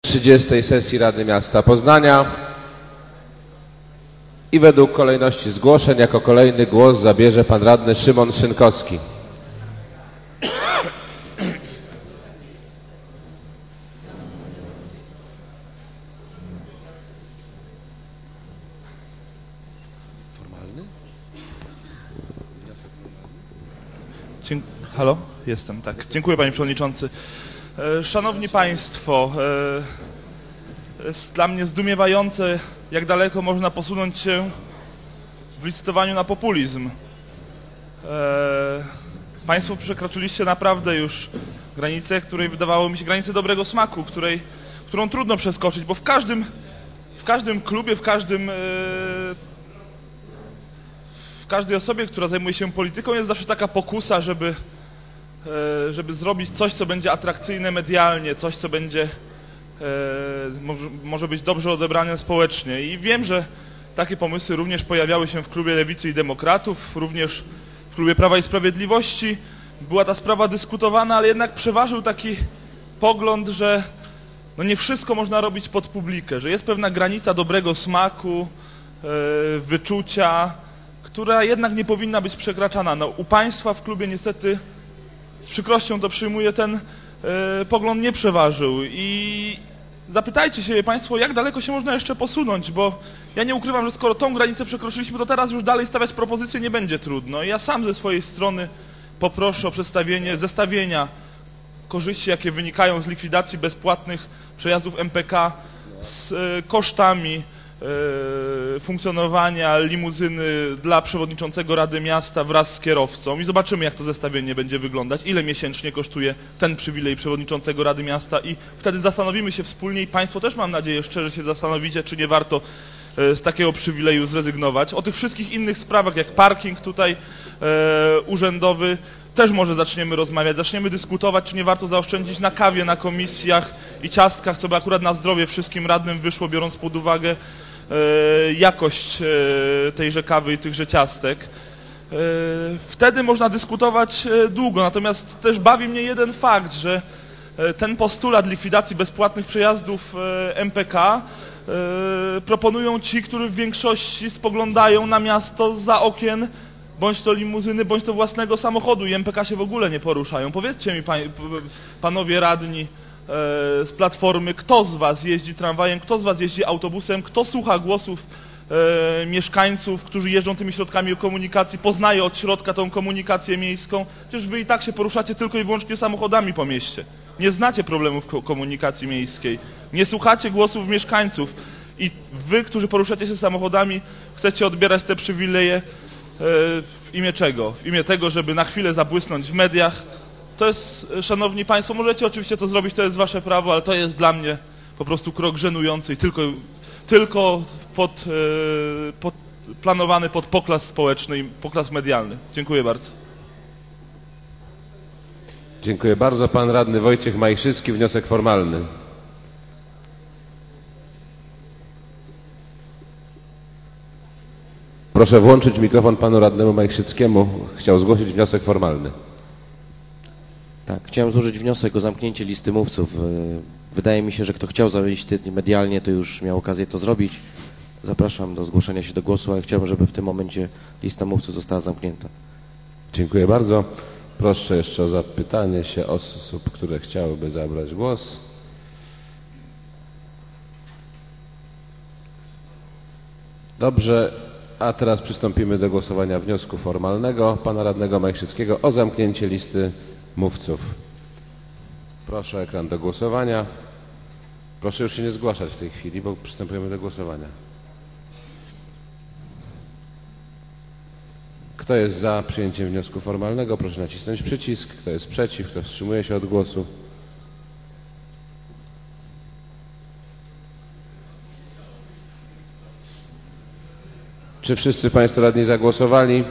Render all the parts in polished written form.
30. sesji Rady Miasta Poznania i według kolejności zgłoszeń jako kolejny głos zabierze pan radny Szymon Szynkowski. Halo? Jestem, tak. Dziękuję, panie przewodniczący. Szanowni państwo, jest dla mnie zdumiewające, jak daleko można posunąć się w licytowaniu na populizm. Państwo przekroczyliście naprawdę już granicę, której wydawało mi się granicę dobrego smaku, którą trudno przeskoczyć, bo w każdym klubie, w każdej osobie, która zajmuje się polityką, jest zawsze taka pokusa, żeby zrobić coś, co będzie atrakcyjne medialnie, coś, co będzie może być dobrze odebrane społecznie. I wiem, że takie pomysły również pojawiały się w klubie Lewicy i Demokratów, również w klubie Prawa i Sprawiedliwości. Była ta sprawa dyskutowana, ale jednak przeważył taki pogląd, że no nie wszystko można robić pod publikę, że jest pewna granica dobrego smaku, wyczucia, która jednak nie powinna być przekraczana. No, u państwa w klubie niestety, z przykrością to przyjmuję, ten pogląd nie przeważył i zapytajcie się państwo, jak daleko się można jeszcze posunąć, bo ja nie ukrywam, że skoro tą granicę przekroczyliśmy, to teraz już dalej stawiać propozycje nie będzie trudno. Ja sam ze swojej strony poproszę o przedstawienie zestawienia korzyści, jakie wynikają z likwidacji bezpłatnych przejazdów MPK z kosztami funkcjonowania limuzyny dla przewodniczącego Rady Miasta wraz z kierowcą i zobaczymy, jak to zestawienie będzie wyglądać, ile miesięcznie kosztuje ten przywilej przewodniczącego Rady Miasta i wtedy zastanowimy się wspólnie i państwo też, mam nadzieję, szczerze się zastanowicie, czy nie warto z takiego przywileju zrezygnować. O tych wszystkich innych sprawach, jak parking tutaj urzędowy, też może zaczniemy rozmawiać, zaczniemy dyskutować, czy nie warto zaoszczędzić na kawie, na komisjach i ciastkach, co by akurat na zdrowie wszystkim radnym wyszło, biorąc pod uwagę jakość tejże kawy i tychże ciastek. Wtedy można dyskutować długo, natomiast też bawi mnie jeden fakt, że ten postulat likwidacji bezpłatnych przejazdów MPK proponują ci, którzy w większości spoglądają na miasto zza okien bądź to limuzyny, bądź to własnego samochodu i MPK się w ogóle nie poruszają. Powiedzcie mi, panowie radni z Platformy, kto z was jeździ tramwajem, kto z was jeździ autobusem, kto słucha głosów mieszkańców, którzy jeżdżą tymi środkami komunikacji, poznaje od środka tą komunikację miejską. Przecież wy i tak się poruszacie tylko i wyłącznie samochodami po mieście. Nie znacie problemów komunikacji miejskiej, nie słuchacie głosów mieszkańców i wy, którzy poruszacie się samochodami, chcecie odbierać te przywileje w imię czego? W imię tego, żeby na chwilę zabłysnąć w mediach. To jest, szanowni państwo, możecie oczywiście to zrobić, to jest wasze prawo, ale to jest dla mnie po prostu krok żenujący i tylko planowany pod poklas społeczny i poklas medialny. Dziękuję bardzo. Dziękuję bardzo. Pan radny Wojciech Majchrzycki, wniosek formalny. Proszę włączyć mikrofon panu radnemu Majchrzyckiemu. Chciał zgłosić wniosek formalny. Tak, chciałem złożyć wniosek o zamknięcie listy mówców. Wydaje mi się, że kto chciał zawieść medialnie, to już miał okazję to zrobić. Zapraszam do zgłoszenia się do głosu, ale chciałbym, żeby w tym momencie lista mówców została zamknięta. Dziękuję bardzo. Proszę jeszcze o zapytanie się osób, które chciałyby zabrać głos. Dobrze, a teraz przystąpimy do głosowania wniosku formalnego pana radnego Majchrzyckiego o zamknięcie listy mówców. Proszę ekran do głosowania. Proszę już się nie zgłaszać w tej chwili, bo przystępujemy do głosowania. Kto jest za przyjęciem wniosku formalnego, proszę nacisnąć przycisk. Kto jest przeciw, kto wstrzymuje się od głosu. Czy wszyscy państwo radni zagłosowali?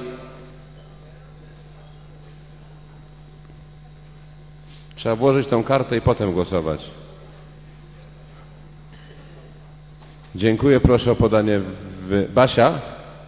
Trzeba włożyć tą kartę i potem głosować. Dziękuję. Proszę o podanie Basia?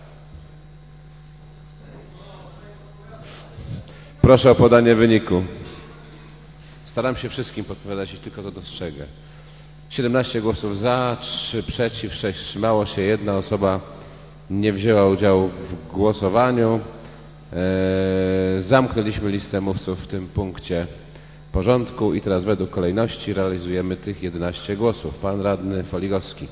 Proszę o podanie wyniku. Staram się wszystkim podpowiadać, jeśli tylko to dostrzegę. 17 głosów za, 3 przeciw, 6 wstrzymało się, 1 osoba nie wzięła udziału w głosowaniu. Zamknęliśmy listę mówców w tym punkcie porządku i teraz według kolejności realizujemy tych 11 głosów. Pan radny Foligowski.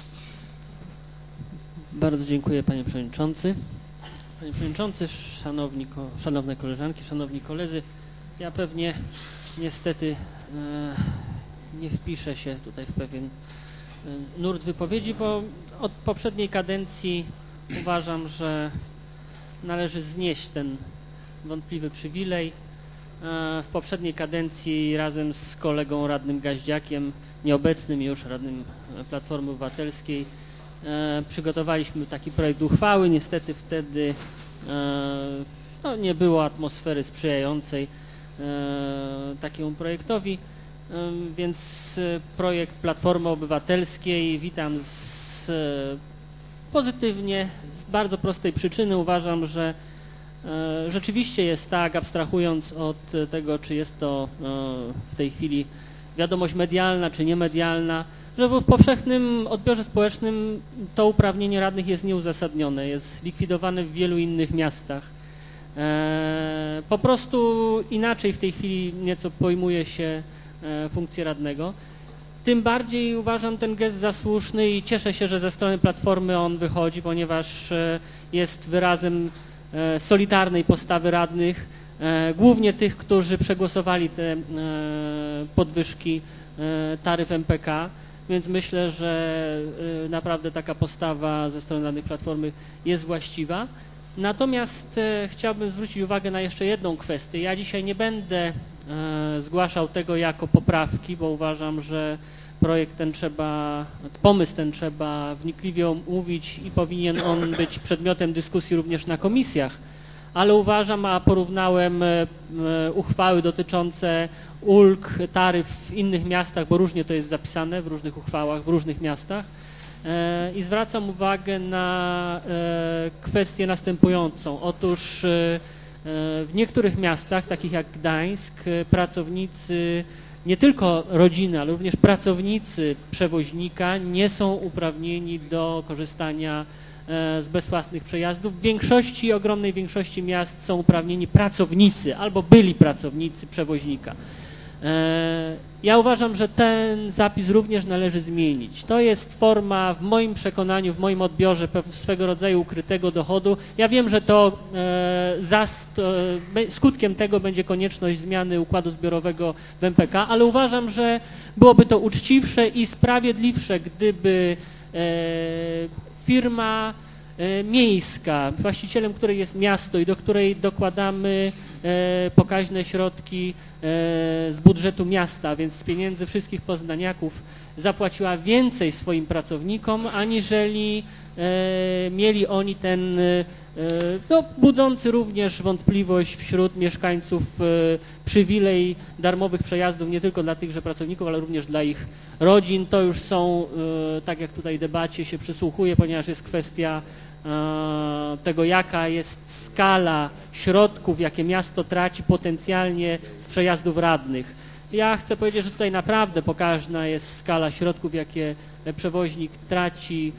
Bardzo dziękuję, panie przewodniczący. Panie przewodniczący, szanowne koleżanki, szanowni koledzy, ja pewnie niestety nie wpiszę się tutaj w pewien nurt wypowiedzi, bo od poprzedniej kadencji uważam, że należy znieść ten wątpliwy przywilej. W poprzedniej kadencji razem z kolegą radnym Gaździakiem, nieobecnym już radnym Platformy Obywatelskiej, przygotowaliśmy taki projekt uchwały. Niestety wtedy nie było atmosfery sprzyjającej takiemu projektowi, więc projekt Platformy Obywatelskiej witam pozytywnie z bardzo prostej przyczyny. Uważam, że rzeczywiście jest tak, abstrahując od tego, czy jest to w tej chwili wiadomość medialna, czy niemedialna, że w powszechnym odbiorze społecznym to uprawnienie radnych jest nieuzasadnione, jest likwidowane w wielu innych miastach. Po prostu inaczej w tej chwili nieco pojmuje się funkcję radnego. Tym bardziej uważam ten gest za słuszny i cieszę się, że ze strony Platformy on wychodzi, ponieważ jest wyrazem solidarnej postawy radnych, głównie tych, którzy przegłosowali te podwyżki taryf MPK, więc myślę, że naprawdę taka postawa ze strony radnych Platformy jest właściwa. Natomiast chciałbym zwrócić uwagę na jeszcze jedną kwestię. Ja dzisiaj nie będę zgłaszał tego jako poprawki, bo uważam, że pomysł ten trzeba wnikliwie omówić i powinien on być przedmiotem dyskusji również na komisjach, ale uważam, a porównałem uchwały dotyczące ulg, taryf w innych miastach, bo różnie to jest zapisane w różnych uchwałach, w różnych miastach, i zwracam uwagę na kwestię następującą. Otóż w niektórych miastach, takich jak Gdańsk, pracownicy, nie tylko rodziny, ale również pracownicy przewoźnika nie są uprawnieni do korzystania z bezpłatnych przejazdów. W większości, ogromnej większości miast są uprawnieni pracownicy albo byli pracownicy przewoźnika. Ja uważam, że ten zapis również należy zmienić. To jest forma, w moim przekonaniu, w moim odbiorze swego rodzaju ukrytego dochodu. Ja wiem, że to skutkiem tego będzie konieczność zmiany układu zbiorowego w MPK, ale uważam, że byłoby to uczciwsze i sprawiedliwsze, gdyby firma miejska, właścicielem której jest miasto i do której dokładamy pokaźne środki z budżetu miasta, więc z pieniędzy wszystkich poznaniaków, zapłaciła więcej swoim pracownikom, aniżeli mieli oni ten budzący również wątpliwość wśród mieszkańców przywilej darmowych przejazdów nie tylko dla tychże pracowników, ale również dla ich rodzin. To już są, tak jak tutaj debacie się przysłuchuję, ponieważ jest kwestia tego, jaka jest skala środków, jakie miasto traci potencjalnie z przejazdów radnych. Ja chcę powiedzieć, że tutaj naprawdę pokaźna jest skala środków, jakie przewoźnik traci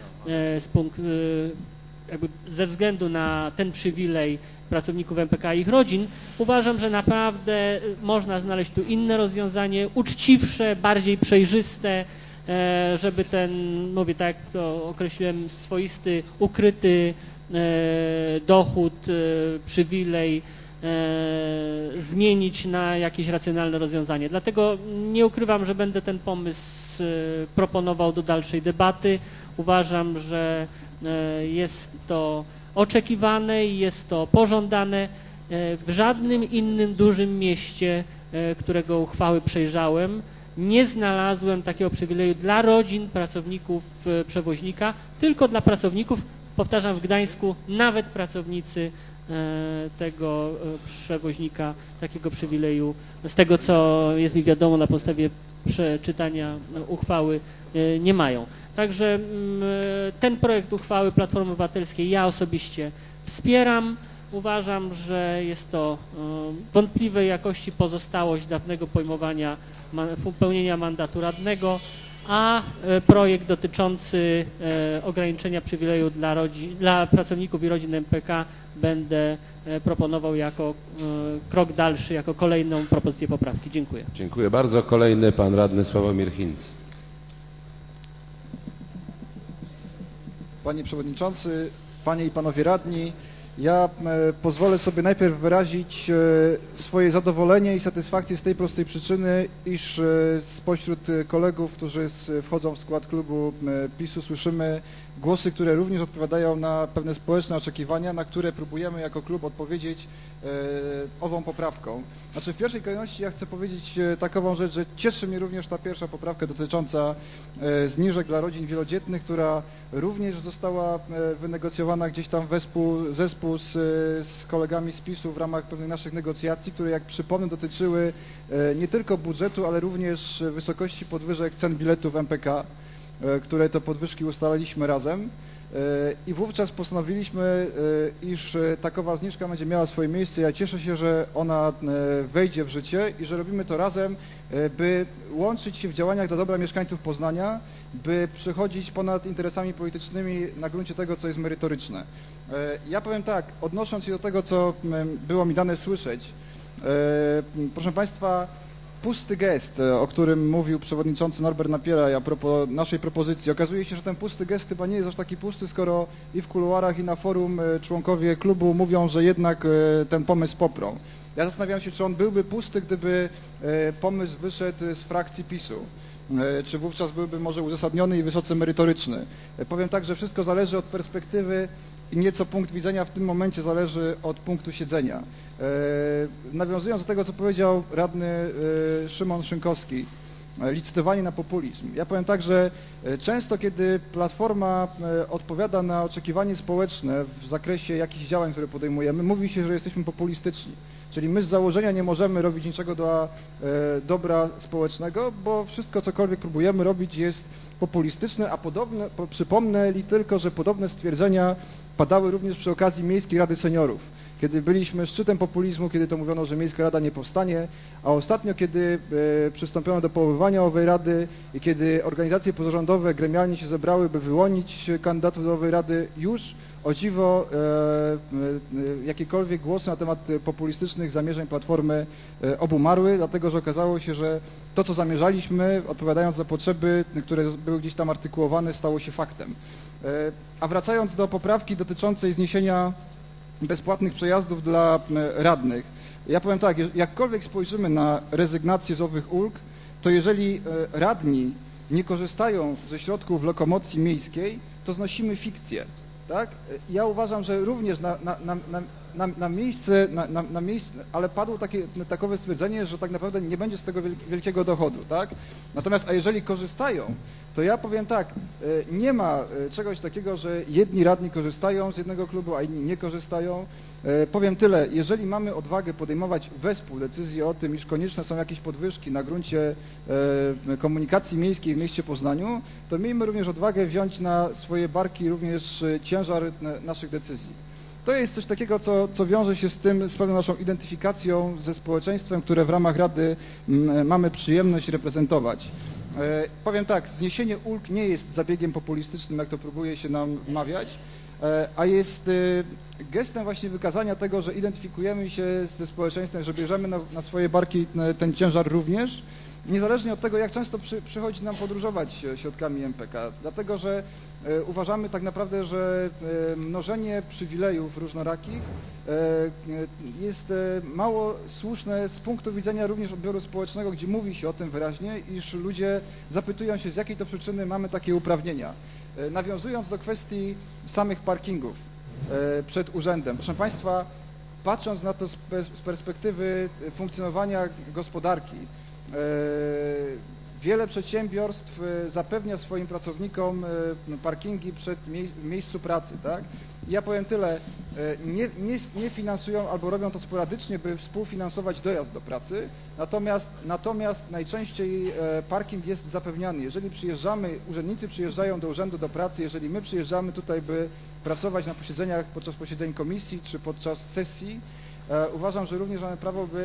ze względu na ten przywilej pracowników MPK i ich rodzin. Uważam, że naprawdę można znaleźć tu inne rozwiązanie, uczciwsze, bardziej przejrzyste, żeby ten, mówię, tak jak to określiłem, swoisty, ukryty dochód, przywilej zmienić na jakieś racjonalne rozwiązanie. Dlatego nie ukrywam, że będę ten pomysł proponował do dalszej debaty. Uważam, że jest to oczekiwane i jest to pożądane. W żadnym innym dużym mieście, którego uchwały przejrzałem, nie znalazłem takiego przywileju dla rodzin pracowników przewoźnika, tylko dla pracowników, powtarzam, w Gdańsku nawet pracownicy tego przewoźnika takiego przywileju, z tego co jest mi wiadomo na podstawie przeczytania uchwały, nie mają. Także ten projekt uchwały Platformy Obywatelskiej ja osobiście wspieram. Uważam, że jest to wątpliwej jakości pozostałość dawnego pojmowania pełnienia mandatu radnego. a projekt dotyczący ograniczenia przywileju dla pracowników i rodzin MPK będę proponował jako krok dalszy, jako kolejną propozycję poprawki. Dziękuję. Dziękuję bardzo. Kolejny pan radny Sławomir Hinc. Panie Przewodniczący, Panie i Panowie Radni, ja pozwolę sobie najpierw wyrazić swoje zadowolenie i satysfakcję z tej prostej przyczyny, iż spośród kolegów, którzy wchodzą w skład klubu PiS-u, słyszymy głosy, które również odpowiadają na pewne społeczne oczekiwania, na które próbujemy jako klub odpowiedzieć ową poprawką. Znaczy w pierwszej kolejności ja chcę powiedzieć takową rzecz, że cieszy mnie również ta pierwsza poprawka dotycząca zniżek dla rodzin wielodzietnych, która również została wynegocjowana gdzieś tam zespół z kolegami z PiS-u w ramach pewnych naszych negocjacji, które jak przypomnę dotyczyły nie tylko budżetu, ale również wysokości podwyżek cen biletów MPK, które to podwyżki ustaliliśmy razem. I wówczas postanowiliśmy, iż takowa zniżka będzie miała swoje miejsce. Ja cieszę się, że ona wejdzie w życie i że robimy to razem, by łączyć się w działaniach dla dobra mieszkańców Poznania, by przechodzić ponad interesami politycznymi na gruncie tego, co jest merytoryczne. Ja powiem tak, odnosząc się do tego, co było mi dane słyszeć, proszę Państwa, pusty gest, o którym mówił przewodniczący Norbert Napiera a propos naszej propozycji. Okazuje się, że ten pusty gest chyba nie jest aż taki pusty, skoro i w kuluarach, i na forum członkowie klubu mówią, że jednak ten pomysł poprą. Ja zastanawiam się, czy on byłby pusty, gdyby pomysł wyszedł z frakcji PiS-u. Czy wówczas byłby może uzasadniony i wysoce merytoryczny. Powiem tak, że wszystko zależy od perspektywy i nieco punkt widzenia w tym momencie zależy od punktu siedzenia. Nawiązując do tego, co powiedział radny Szymon Szynkowski, licytowanie na populizm. Ja powiem tak, że często kiedy Platforma odpowiada na oczekiwanie społeczne w zakresie jakichś działań, które podejmujemy, mówi się, że jesteśmy populistyczni. Czyli my z założenia nie możemy robić niczego dla dobra społecznego, bo wszystko, cokolwiek próbujemy robić, jest populistyczne, a przypomnę tylko, że podobne stwierdzenia padały również przy okazji Miejskiej Rady Seniorów, kiedy byliśmy szczytem populizmu, kiedy to mówiono, że Miejska Rada nie powstanie, a ostatnio, kiedy przystąpiono do powoływania owej rady i kiedy organizacje pozarządowe gremialnie się zebrały, by wyłonić kandydatów do owej rady, już o dziwo jakiekolwiek głosy na temat populistycznych zamierzeń Platformy obumarły, dlatego że okazało się, że to, co zamierzaliśmy, odpowiadając za potrzeby, które były gdzieś tam artykułowane, stało się faktem. A wracając do poprawki dotyczącej zniesienia bezpłatnych przejazdów dla radnych, ja powiem tak, jakkolwiek spojrzymy na rezygnację z owych ulg, to jeżeli radni nie korzystają ze środków lokomocji miejskiej, to znosimy fikcję. Tak? Ja uważam, że również na miejsce, ale padło takowe stwierdzenie, że tak naprawdę nie będzie z tego wielkiego dochodu, tak? Natomiast, a jeżeli korzystają, to ja powiem tak, nie ma czegoś takiego, że jedni radni korzystają z jednego klubu, a inni nie korzystają. Powiem tyle, jeżeli mamy odwagę podejmować wespół decyzję o tym, iż konieczne są jakieś podwyżki na gruncie komunikacji miejskiej w mieście Poznaniu, to miejmy również odwagę wziąć na swoje barki również ciężar naszych decyzji. To jest coś takiego, co wiąże się z pewną naszą identyfikacją ze społeczeństwem, które w ramach Rady mamy przyjemność reprezentować. Powiem tak, zniesienie ulg nie jest zabiegiem populistycznym, jak to próbuje się nam wmawiać, a jest gestem właśnie wykazania tego, że identyfikujemy się ze społeczeństwem, że bierzemy na swoje barki ten ciężar również, niezależnie od tego, jak często przychodzi nam podróżować środkami MPK, dlatego że uważamy tak naprawdę, że mnożenie przywilejów różnorakich jest mało słuszne z punktu widzenia również odbioru społecznego, gdzie mówi się o tym wyraźnie, iż ludzie zapytują się, z jakiej to przyczyny mamy takie uprawnienia. Nawiązując do kwestii samych parkingów przed urzędem, proszę Państwa, patrząc na to z perspektywy funkcjonowania gospodarki, wiele przedsiębiorstw zapewnia swoim pracownikom parkingi w miejscu pracy, tak? Ja powiem tyle, nie finansują albo robią to sporadycznie, by współfinansować dojazd do pracy, natomiast najczęściej parking jest zapewniany. Jeżeli urzędnicy przyjeżdżają do urzędu do pracy, jeżeli my przyjeżdżamy tutaj, by pracować na posiedzeniach, podczas posiedzeń komisji czy podczas sesji, uważam, że również mamy prawo, by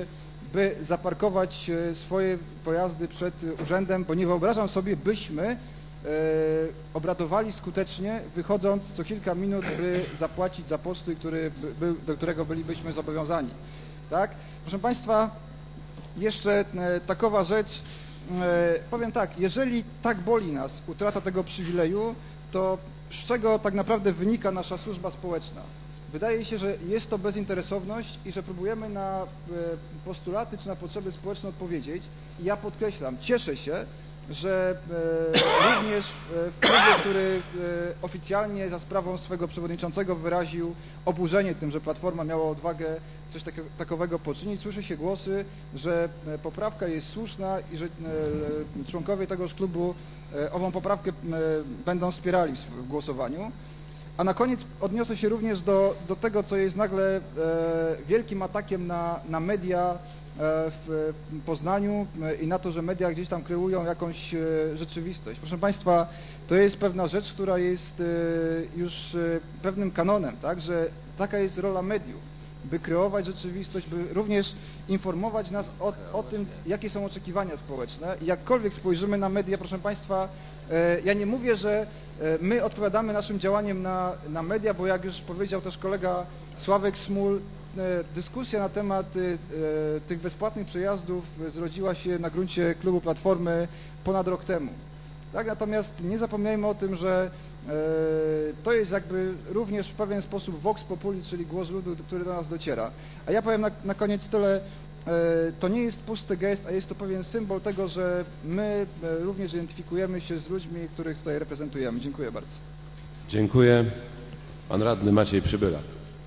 by zaparkować swoje pojazdy przed urzędem, bo nie wyobrażam sobie, byśmy obradowali skutecznie, wychodząc co kilka minut, by zapłacić za postój, do którego bylibyśmy zobowiązani. Tak? Proszę Państwa, jeszcze takowa rzecz, powiem tak, jeżeli tak boli nas utrata tego przywileju, to z czego tak naprawdę wynika nasza służba społeczna? Wydaje się, że jest to bezinteresowność i że próbujemy na postulaty czy na potrzeby społeczne odpowiedzieć. I ja podkreślam, cieszę się, że również w klubie, który oficjalnie za sprawą swego przewodniczącego wyraził oburzenie tym, że Platforma miała odwagę coś takowego poczynić, słyszy się głosy, że poprawka jest słuszna i że członkowie tegoż klubu ową poprawkę będą wspierali w głosowaniu. A na koniec odniosę się również do tego, co jest nagle wielkim atakiem na media w Poznaniu i na to, że media gdzieś tam kreują jakąś rzeczywistość. Proszę Państwa, to jest pewna rzecz, która jest już pewnym kanonem, tak, że taka jest rola mediów, by kreować rzeczywistość, by również informować nas o tym, jakie są oczekiwania społeczne. I jakkolwiek spojrzymy na media, proszę Państwa, ja nie mówię, że my odpowiadamy naszym działaniem na media, bo jak już powiedział też kolega Sławek Smul, dyskusja na temat tych bezpłatnych przejazdów zrodziła się na gruncie klubu Platformy ponad rok temu. Tak? Natomiast nie zapominajmy o tym, że to jest jakby również w pewien sposób vox populi, czyli głos ludu, który do nas dociera. A ja powiem na koniec tyle, to nie jest pusty gest, a jest to pewien symbol tego, że my również identyfikujemy się z ludźmi, których tutaj reprezentujemy. Dziękuję bardzo. Dziękuję. Pan radny Maciej Przybyla.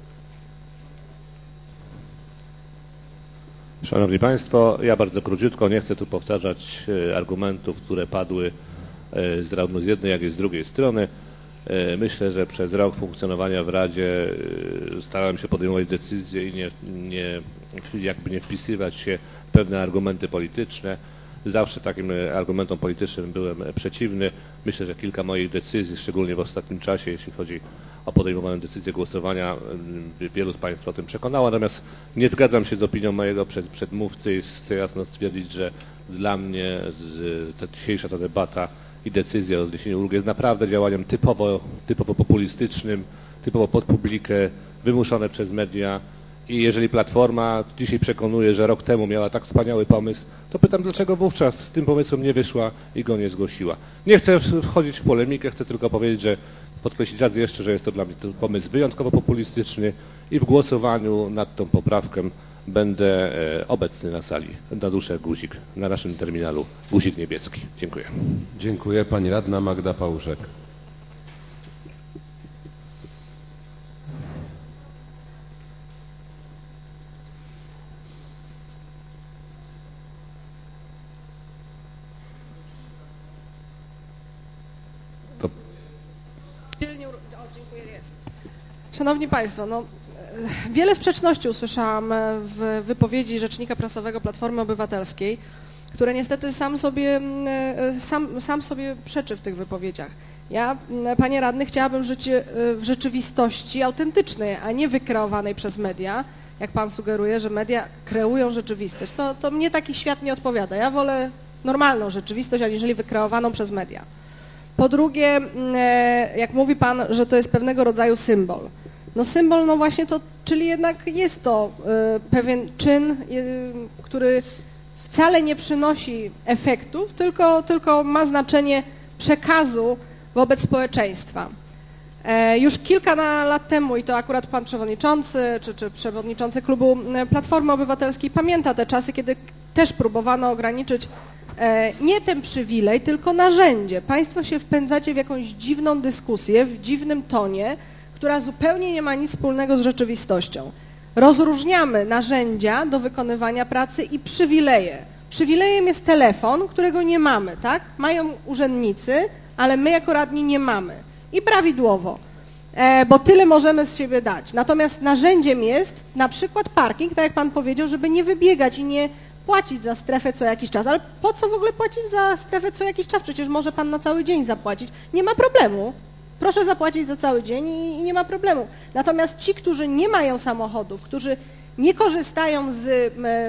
Szanowni Państwo, ja bardzo króciutko, nie chcę tu powtarzać argumentów, które padły zarówno z jednej, jak i z drugiej strony. Myślę, że przez rok funkcjonowania w Radzie starałem się podejmować decyzje i nie wpisywać się w pewne argumenty polityczne. Zawsze takim argumentom politycznym byłem przeciwny. Myślę, że kilka moich decyzji, szczególnie w ostatnim czasie, jeśli chodzi o podejmowane decyzje głosowania, wielu z Państwa o tym przekonało. Natomiast nie zgadzam się z opinią mojego przedmówcy i chcę jasno stwierdzić, że dla mnie dzisiejsza ta debata i decyzja o zniesieniu ulgi jest naprawdę działaniem typowo populistycznym, typowo pod publikę, wymuszone przez media. I jeżeli Platforma dzisiaj przekonuje, że rok temu miała tak wspaniały pomysł, to pytam, dlaczego wówczas z tym pomysłem nie wyszła i go nie zgłosiła. Nie chcę wchodzić w polemikę, chcę tylko powiedzieć, że podkreślić raz jeszcze, że jest to dla mnie pomysł wyjątkowo populistyczny i w głosowaniu nad tą poprawką będę obecny na sali. Na duszę guzik, na naszym terminalu guzik niebieski. Dziękuję. Dziękuję. Pani radna Magda Pałuszek. Dziękuję, jest. Szanowni Państwo, no, wiele sprzeczności usłyszałam w wypowiedzi rzecznika prasowego Platformy Obywatelskiej, które niestety sam sobie przeczy w tych wypowiedziach. Ja, panie radny, chciałabym żyć w rzeczywistości autentycznej, a nie wykreowanej przez media, jak pan sugeruje, że media kreują rzeczywistość. To mnie taki świat nie odpowiada. Ja wolę normalną rzeczywistość, aniżeli wykreowaną przez media. Po drugie, jak mówi pan, że to jest pewnego rodzaju symbol. No symbol, no właśnie to, czyli jednak jest to pewien czyn, który wcale nie przynosi efektów, tylko ma znaczenie przekazu wobec społeczeństwa. Już kilka lat temu, i to akurat pan przewodniczący, czy przewodniczący klubu Platformy Obywatelskiej pamięta te czasy, kiedy też próbowano ograniczyć nie ten przywilej, tylko narzędzie. Państwo się wpędzacie w jakąś dziwną dyskusję, w dziwnym tonie, która zupełnie nie ma nic wspólnego z rzeczywistością. Rozróżniamy narzędzia do wykonywania pracy i przywileje. Przywilejem jest telefon, którego nie mamy, tak? Mają urzędnicy, ale my jako radni nie mamy. I prawidłowo, bo tyle możemy z siebie dać. Natomiast narzędziem jest na przykład parking, tak jak pan powiedział, żeby nie wybiegać i nie płacić za strefę co jakiś czas. Ale po co w ogóle płacić za strefę co jakiś czas? Przecież może pan na cały dzień zapłacić. Nie ma problemu. Proszę zapłacić za cały dzień i nie ma problemu. Natomiast ci, którzy nie mają samochodów, którzy nie korzystają z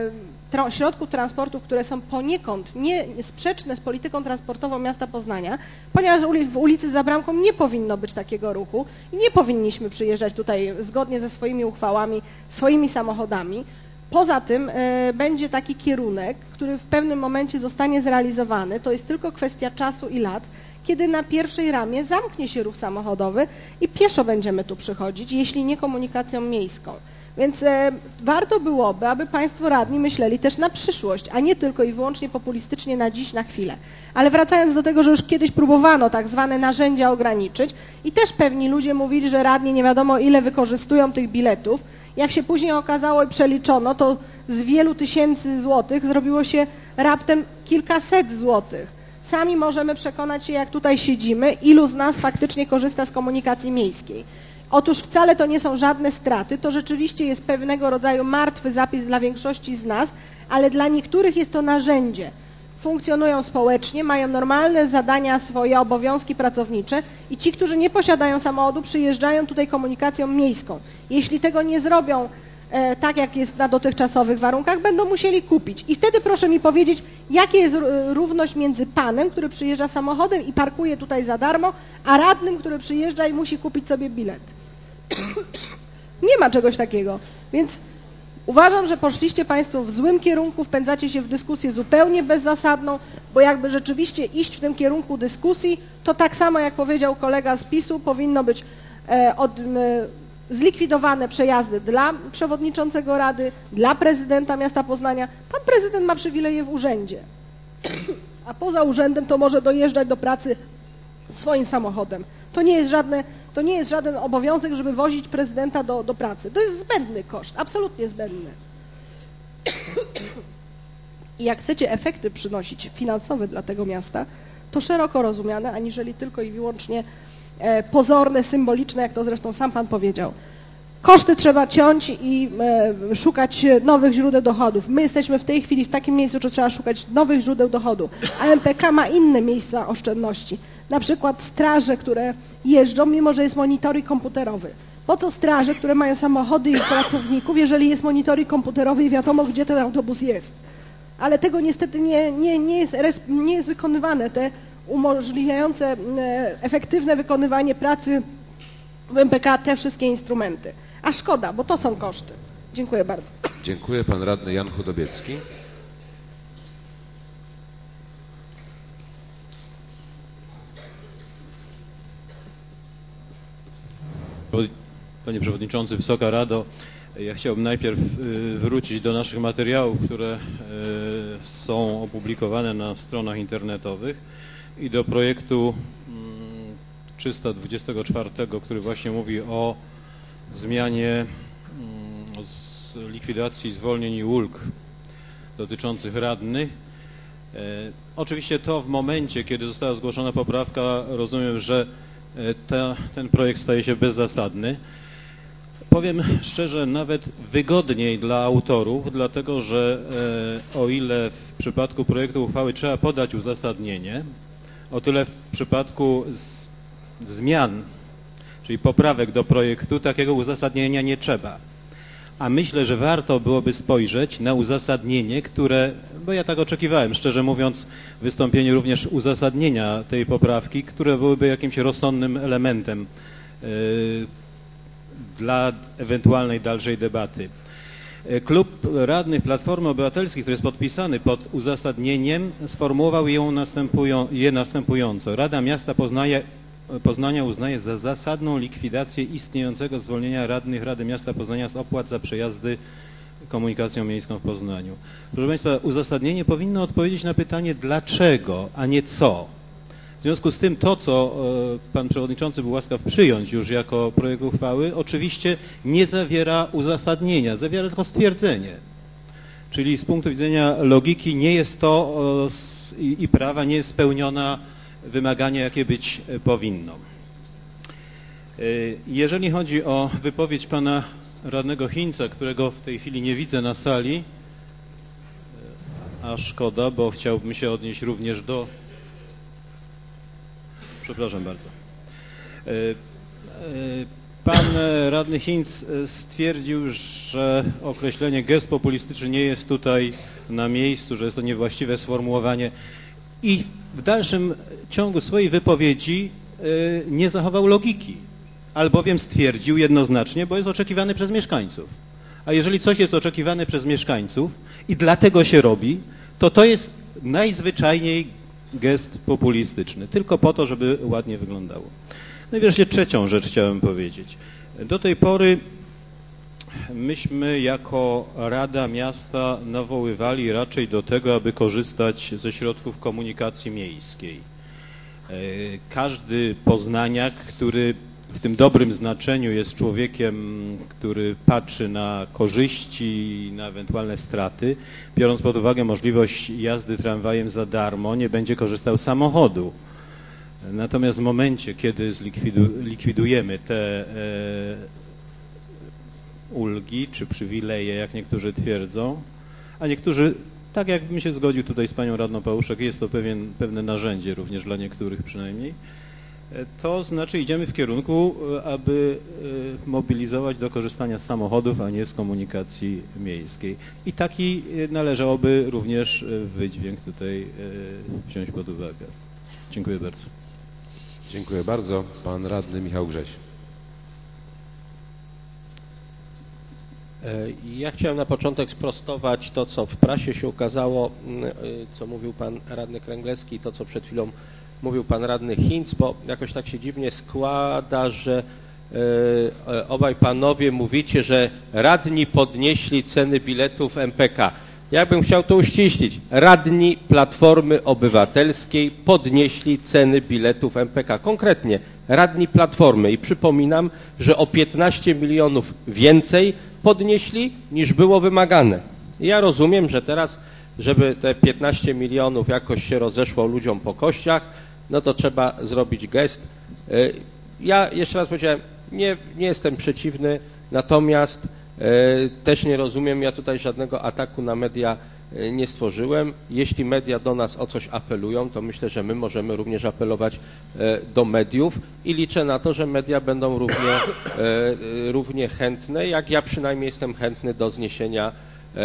środków transportu, które są poniekąd nie sprzeczne z polityką transportową miasta Poznania, ponieważ w ulicy za Bramką nie powinno być takiego ruchu i nie powinniśmy przyjeżdżać tutaj zgodnie ze swoimi uchwałami, swoimi samochodami. Poza tym będzie taki kierunek, który w pewnym momencie zostanie zrealizowany, to jest tylko kwestia czasu i lat, kiedy na pierwszej ramie zamknie się ruch samochodowy i pieszo będziemy tu przychodzić, jeśli nie komunikacją miejską. Więc warto byłoby, aby Państwo radni myśleli też na przyszłość, a nie tylko i wyłącznie populistycznie na dziś, na chwilę. Ale wracając do tego, że już kiedyś próbowano tak zwane narzędzia ograniczyć i też pewni ludzie mówili, że radni nie wiadomo ile wykorzystują tych biletów. Jak się później okazało i przeliczono, to z wielu tysięcy złotych zrobiło się raptem kilkaset złotych. Sami możemy przekonać się, jak tutaj siedzimy, ilu z nas faktycznie korzysta z komunikacji miejskiej. Otóż wcale to nie są żadne straty, to rzeczywiście jest pewnego rodzaju martwy zapis dla większości z nas, ale dla niektórych jest to narzędzie. Funkcjonują społecznie, mają normalne zadania, swoje obowiązki pracownicze i ci, którzy nie posiadają samochodu, przyjeżdżają tutaj komunikacją miejską. Jeśli tego nie zrobią tak, jak jest na dotychczasowych warunkach, będą musieli kupić. I wtedy proszę mi powiedzieć, jaka jest równość między panem, który przyjeżdża samochodem i parkuje tutaj za darmo, a radnym, który przyjeżdża i musi kupić sobie bilet. Nie ma czegoś takiego. Więc uważam, że poszliście Państwo w złym kierunku, wpędzacie się w dyskusję zupełnie bezzasadną, bo jakby rzeczywiście iść w tym kierunku dyskusji, to tak samo jak powiedział kolega z PiS-u, powinno być zlikwidowane przejazdy dla przewodniczącego Rady, dla prezydenta miasta Poznania. Pan prezydent ma przywileje w urzędzie, a poza urzędem to może dojeżdżać do pracy swoim samochodem. To nie jest żaden obowiązek, żeby wozić prezydenta do pracy. To jest zbędny koszt, absolutnie zbędny. I jak chcecie efekty przynosić finansowe dla tego miasta, to szeroko rozumiane, aniżeli tylko i wyłącznie pozorne, symboliczne, jak to zresztą sam Pan powiedział. Koszty trzeba ciąć i szukać nowych źródeł dochodów. My jesteśmy w tej chwili w takim miejscu, że trzeba szukać nowych źródeł dochodu, a MPK ma inne miejsca oszczędności. Na przykład straże, które jeżdżą, mimo że jest monitoring komputerowy. Po co straże, które mają samochody i pracowników, jeżeli jest monitoring komputerowy i wiadomo, gdzie ten autobus jest? Ale tego niestety nie jest wykonywane. Te umożliwiające efektywne wykonywanie pracy w MPK te wszystkie instrumenty. A szkoda, bo to są koszty. Dziękuję bardzo. Dziękuję. Pan radny Jan Chudobiecki. Panie Przewodniczący, Wysoka Rado, ja chciałbym najpierw wrócić do naszych materiałów, które są opublikowane na stronach internetowych i do projektu 324, który właśnie mówi o zmianie likwidacji zwolnień i ulg dotyczących radnych. Oczywiście to w momencie, kiedy została zgłoszona poprawka, rozumiem, że ten projekt staje się bezzasadny. Powiem szczerze, nawet wygodniej dla autorów, dlatego że o ile w przypadku projektu uchwały trzeba podać uzasadnienie, o tyle w przypadku zmian, czyli poprawek do projektu, takiego uzasadnienia nie trzeba. A myślę, że warto byłoby spojrzeć na uzasadnienie, które, bo ja tak oczekiwałem, szczerze mówiąc, w wystąpieniu również uzasadnienia tej poprawki, które byłyby jakimś rozsądnym elementem dla ewentualnej dalszej debaty. Klub Radnych Platformy Obywatelskiej, który jest podpisany pod uzasadnieniem, sformułował je następująco. Rada Miasta Poznania uznaje za zasadną likwidację istniejącego zwolnienia radnych Rady Miasta Poznania z opłat za przejazdy komunikacją miejską w Poznaniu. Proszę Państwa, uzasadnienie powinno odpowiedzieć na pytanie dlaczego, a nie co. W związku z tym to, co Pan Przewodniczący był łaskaw przyjąć już jako projekt uchwały, oczywiście nie zawiera uzasadnienia, zawiera tylko stwierdzenie. Czyli z punktu widzenia logiki nie jest to i prawa nie jest spełniona wymagania, jakie być powinno. Jeżeli chodzi o wypowiedź pana radnego Chińca, którego w tej chwili nie widzę na sali, a szkoda, bo chciałbym się odnieść również do... Przepraszam bardzo. Pan radny Hinz stwierdził, że określenie gest populistyczny nie jest tutaj na miejscu, że jest to niewłaściwe sformułowanie i w dalszym ciągu swojej wypowiedzi nie zachował logiki, albowiem stwierdził jednoznacznie, bo jest oczekiwany przez mieszkańców. A jeżeli coś jest oczekiwane przez mieszkańców i dlatego się robi, to jest najzwyczajniej gest populistyczny, tylko po to, żeby ładnie wyglądało. No i wreszcie trzecią rzecz chciałem powiedzieć. Do tej pory myśmy jako Rada Miasta nawoływali raczej do tego, aby korzystać ze środków komunikacji miejskiej. Każdy poznaniak, który w tym dobrym znaczeniu jest człowiekiem, który patrzy na korzyści, na ewentualne straty, biorąc pod uwagę możliwość jazdy tramwajem za darmo, nie będzie korzystał z samochodu. Natomiast w momencie, kiedy likwidujemy te ulgi czy przywileje, jak niektórzy twierdzą, a niektórzy, tak jakbym się zgodził tutaj z panią radną Pałuszek, jest to pewne narzędzie również dla niektórych przynajmniej, to znaczy idziemy w kierunku, aby mobilizować do korzystania z samochodów, a nie z komunikacji miejskiej. I taki należałoby również wydźwięk tutaj wziąć pod uwagę. Dziękuję bardzo. Dziękuję bardzo. Pan radny Michał Grześ. Ja chciałem na początek sprostować to, co w prasie się ukazało, co mówił pan radny Kręglewski i to, co przed chwilą mówił pan radny Hinz, bo jakoś tak się dziwnie składa, że obaj panowie mówicie, że radni podnieśli ceny biletów MPK. Ja bym chciał to uściślić. Radni Platformy Obywatelskiej podnieśli ceny biletów MPK. Konkretnie radni Platformy i przypominam, że o 15 milionów więcej podnieśli niż było wymagane. I ja rozumiem, że teraz, żeby te 15 milionów jakoś się rozeszło ludziom po kościach, no to trzeba zrobić gest. Ja jeszcze raz powiedziałem, nie jestem przeciwny, natomiast też nie rozumiem, ja tutaj żadnego ataku na media nie stworzyłem. Jeśli media do nas o coś apelują, to myślę, że my możemy również apelować do mediów i liczę na to, że media będą równie chętne, jak ja przynajmniej jestem chętny do zniesienia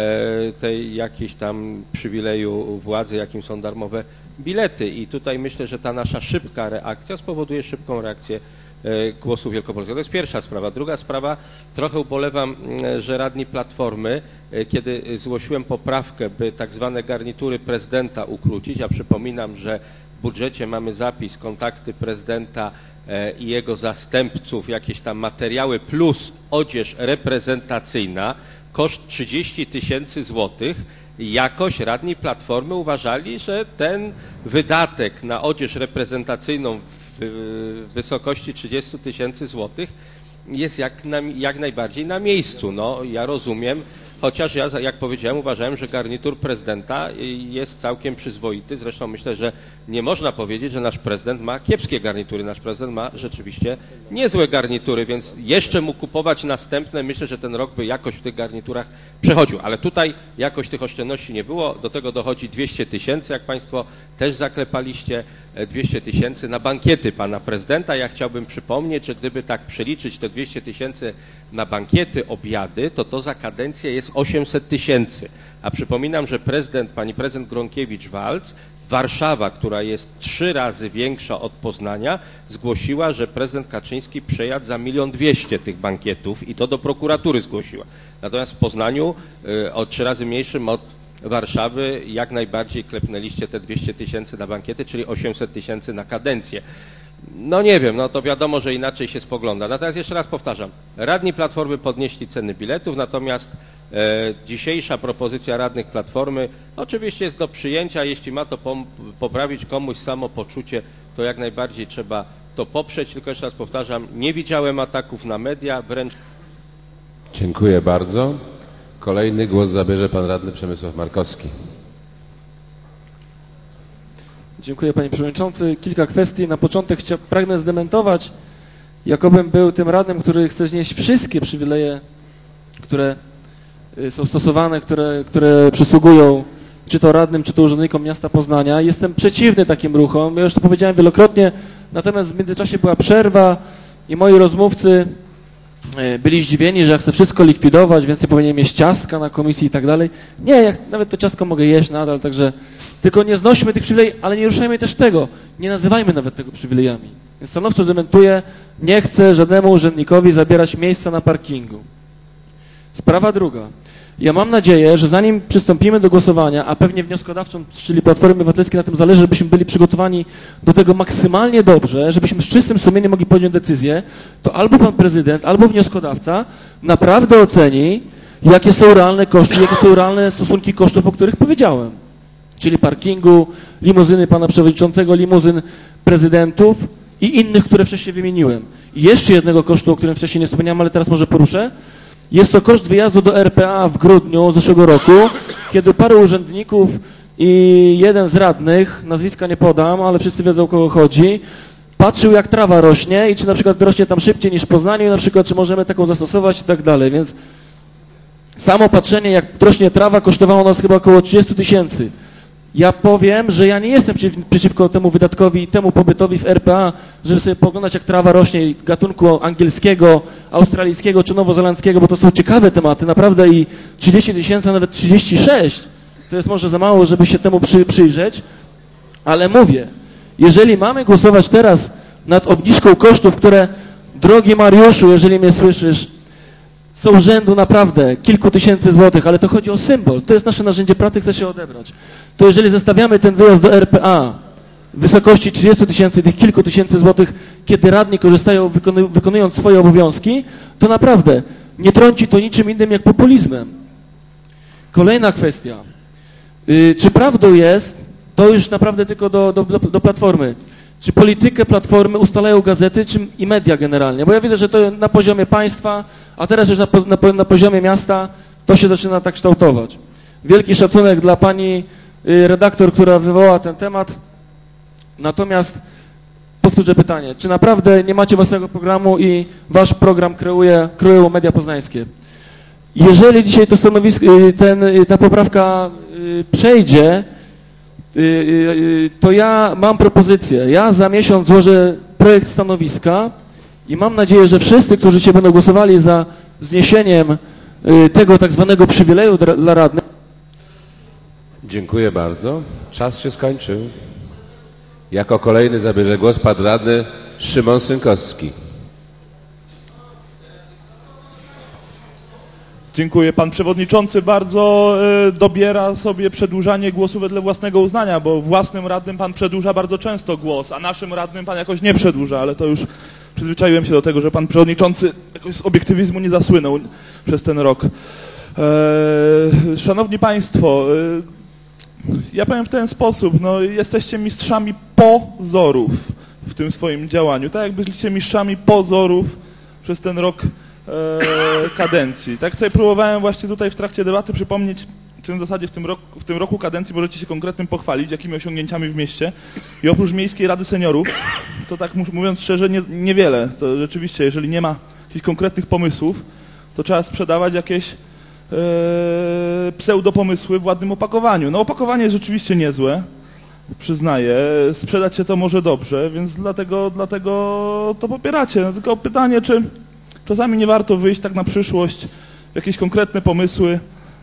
tej jakiejś tam przywileju władzy, jakim są darmowe bilety. I tutaj myślę, że ta nasza szybka reakcja spowoduje szybką reakcję głosu Wielkopolskiego. To jest pierwsza sprawa. Druga sprawa, trochę ubolewam, że radni Platformy, kiedy zgłosiłem poprawkę, by tak zwane garnitury prezydenta ukrócić, a przypominam, że w budżecie mamy zapis kontakty prezydenta i jego zastępców, jakieś tam materiały plus odzież reprezentacyjna, koszt 30 000 złotych, jakoś radni Platformy uważali, że ten wydatek na odzież reprezentacyjną w wysokości 30 000 złotych jest jak najbardziej na miejscu. No, ja rozumiem, chociaż ja, jak powiedziałem, uważałem, że garnitur prezydenta jest całkiem przyzwoity. Zresztą myślę, że nie można powiedzieć, że nasz prezydent ma kiepskie garnitury. Nasz prezydent ma rzeczywiście niezłe garnitury, więc jeszcze mu kupować następne. Myślę, że ten rok by jakoś w tych garniturach przechodził. Ale tutaj jakoś tych oszczędności nie było. Do tego dochodzi 200 000, jak państwo też zaklepaliście, 200 000 na bankiety pana prezydenta. Ja chciałbym przypomnieć, że gdyby tak przeliczyć te 200 000 na bankiety, obiady, to za kadencję jest 800 000. A przypominam, że pani prezydent Gronkiewicz-Waltz, Warszawa, która jest 3 razy większa od Poznania, zgłosiła, że prezydent Kaczyński przejadł za 1 200 000 tych bankietów i to do prokuratury zgłosiła. Natomiast w Poznaniu o 3 razy mniejszym od Warszawy jak najbardziej klepnęliście te 200 000 na bankiety, czyli 800 000 na kadencję. No nie wiem, no to wiadomo, że inaczej się spogląda. Natomiast jeszcze raz powtarzam, radni Platformy podnieśli ceny biletów, natomiast dzisiejsza propozycja radnych Platformy oczywiście jest do przyjęcia. Jeśli ma to poprawić komuś samopoczucie, to jak najbardziej trzeba to poprzeć. Tylko jeszcze raz powtarzam, nie widziałem ataków na media, wręcz... Dziękuję bardzo. Kolejny głos zabierze pan radny Przemysław Markowski. Dziękuję panie przewodniczący. Kilka kwestii. Na początek pragnę zdementować, jakobym był tym radnym, który chce znieść wszystkie przywileje, które są stosowane, które przysługują czy to radnym, czy to urzędnikom miasta Poznania. Jestem przeciwny takim ruchom. Ja już to powiedziałem wielokrotnie, natomiast w międzyczasie była przerwa i moi rozmówcy byli zdziwieni, że ja chcę wszystko likwidować, więc nie powinienem mieć ciastka na komisji i tak dalej. Nie, jak nawet to ciastko mogę jeść nadal, także tylko nie znośmy tych przywilei, ale nie ruszajmy też tego. Nie nazywajmy nawet tego przywilejami. Więc stanowczo dementuję, nie chcę żadnemu urzędnikowi zabierać miejsca na parkingu. Sprawa druga. Ja mam nadzieję, że zanim przystąpimy do głosowania, a pewnie wnioskodawcom, czyli Platformy Obywatelskiej na tym zależy, żebyśmy byli przygotowani do tego maksymalnie dobrze, żebyśmy z czystym sumieniem mogli podjąć decyzję, to albo pan prezydent, albo wnioskodawca naprawdę oceni, jakie są realne koszty, jakie są realne stosunki kosztów, o których powiedziałem. Czyli parkingu, limuzyny pana przewodniczącego, limuzyn prezydentów i innych, które wcześniej wymieniłem. I jeszcze jednego kosztu, o którym wcześniej nie wspomniałem, ale teraz może poruszę. Jest to koszt wyjazdu do RPA w grudniu zeszłego roku, kiedy paru urzędników i jeden z radnych, nazwiska nie podam, ale wszyscy wiedzą, o kogo chodzi, patrzył, jak trawa rośnie i czy na przykład rośnie tam szybciej niż w Poznaniu i na przykład czy możemy taką zastosować i tak dalej, więc samo patrzenie, jak rośnie trawa, kosztowało nas chyba około 30 000. Ja powiem, że ja nie jestem przeciwko temu wydatkowi i temu pobytowi w RPA, żeby sobie poglądać, jak trawa rośnie gatunku angielskiego, australijskiego czy nowozelandzkiego, bo to są ciekawe tematy, naprawdę, i 30 000, a nawet 36, to jest może za mało, żeby się temu przyjrzeć, ale mówię, jeżeli mamy głosować teraz nad obniżką kosztów, które, drogi Mariuszu, jeżeli mnie słyszysz, są rzędu naprawdę kilku tysięcy złotych, ale to chodzi o symbol. To jest nasze narzędzie pracy, chce się odebrać. To jeżeli zestawiamy ten wyjazd do RPA w wysokości 30 000, tych kilku tysięcy złotych, kiedy radni korzystają, wykonując swoje obowiązki, to naprawdę nie trąci to niczym innym jak populizmem. Kolejna kwestia. Czy prawdą jest, to już naprawdę tylko do Platformy, czy politykę Platformy ustalają gazety i media generalnie? Bo ja widzę, że to na poziomie państwa, a teraz już na poziomie miasta to się zaczyna tak kształtować. Wielki szacunek dla pani redaktor, która wywołała ten temat. Natomiast powtórzę pytanie, czy naprawdę nie macie własnego programu i wasz program kreują media poznańskie? Jeżeli dzisiaj to stanowisko, ta poprawka przejdzie, to ja mam propozycję. Ja za miesiąc złożę projekt stanowiska i mam nadzieję, że wszyscy, którzy się będą głosowali za zniesieniem tego tak zwanego przywileju dla radnych. Dziękuję bardzo. Czas się skończył. Jako kolejny zabierze głos pan radny Szymon Synkowski. Dziękuję. Pan przewodniczący bardzo dobiera sobie przedłużanie głosu wedle własnego uznania, bo własnym radnym pan przedłuża bardzo często głos, a naszym radnym pan jakoś nie przedłuża, ale to już przyzwyczaiłem się do tego, że pan przewodniczący jakoś z obiektywizmu nie zasłynął przez ten rok. Szanowni Państwo, ja powiem w ten sposób, no jesteście mistrzami pozorów w tym swoim działaniu, tak jak byliście mistrzami pozorów przez ten rok kadencji. Tak sobie próbowałem właśnie tutaj w trakcie debaty przypomnieć, czym w zasadzie w tym roku kadencji możecie się konkretnym pochwalić, jakimi osiągnięciami w mieście. I oprócz Miejskiej Rady Seniorów, to tak mówiąc szczerze, niewiele. To rzeczywiście, jeżeli nie ma jakichś konkretnych pomysłów, to trzeba sprzedawać jakieś pseudopomysły w ładnym opakowaniu. No opakowanie jest rzeczywiście niezłe, przyznaję. Sprzedać się to może dobrze, więc dlatego to popieracie. No tylko pytanie, czy czasami nie warto wyjść tak na przyszłość w jakieś konkretne pomysły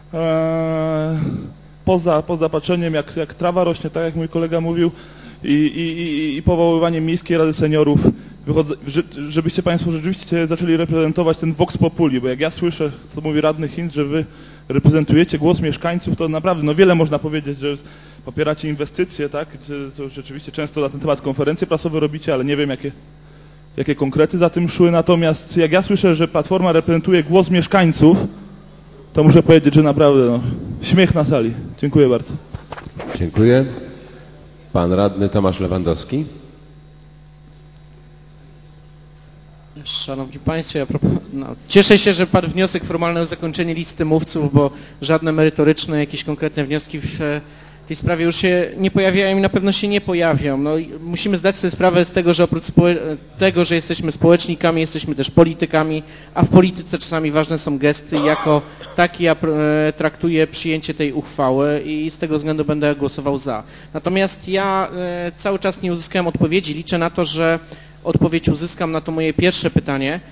poza patrzeniem, jak trawa rośnie, tak jak mój kolega mówił, i powoływaniem Miejskiej Rady Seniorów, żebyście Państwo rzeczywiście zaczęli reprezentować ten vox populi, bo jak ja słyszę, co mówi radny Hinz, że Wy reprezentujecie głos mieszkańców, to naprawdę, no wiele można powiedzieć, że popieracie inwestycje, tak? To rzeczywiście często na ten temat konferencje prasowe robicie, ale nie wiem, jakie konkrety za tym szły, natomiast jak ja słyszę, że Platforma reprezentuje głos mieszkańców, to muszę powiedzieć, że naprawdę no, śmiech na sali. Dziękuję bardzo. Dziękuję. Pan radny Tomasz Lewandowski. Szanowni Państwo, cieszę się, że padł wniosek formalny o zakończenie listy mówców, bo żadne merytoryczne, jakieś konkretne wnioski w tej sprawie już się nie pojawiają i na pewno się nie pojawią. No, musimy zdać sobie sprawę z tego, że oprócz tego, że jesteśmy społecznikami, jesteśmy też politykami, a w polityce czasami ważne są gesty. Jako taki ja traktuję przyjęcie tej uchwały i z tego względu będę głosował za. Natomiast ja cały czas nie uzyskałem odpowiedzi. Liczę na to, że odpowiedź uzyskam na to moje pierwsze pytanie.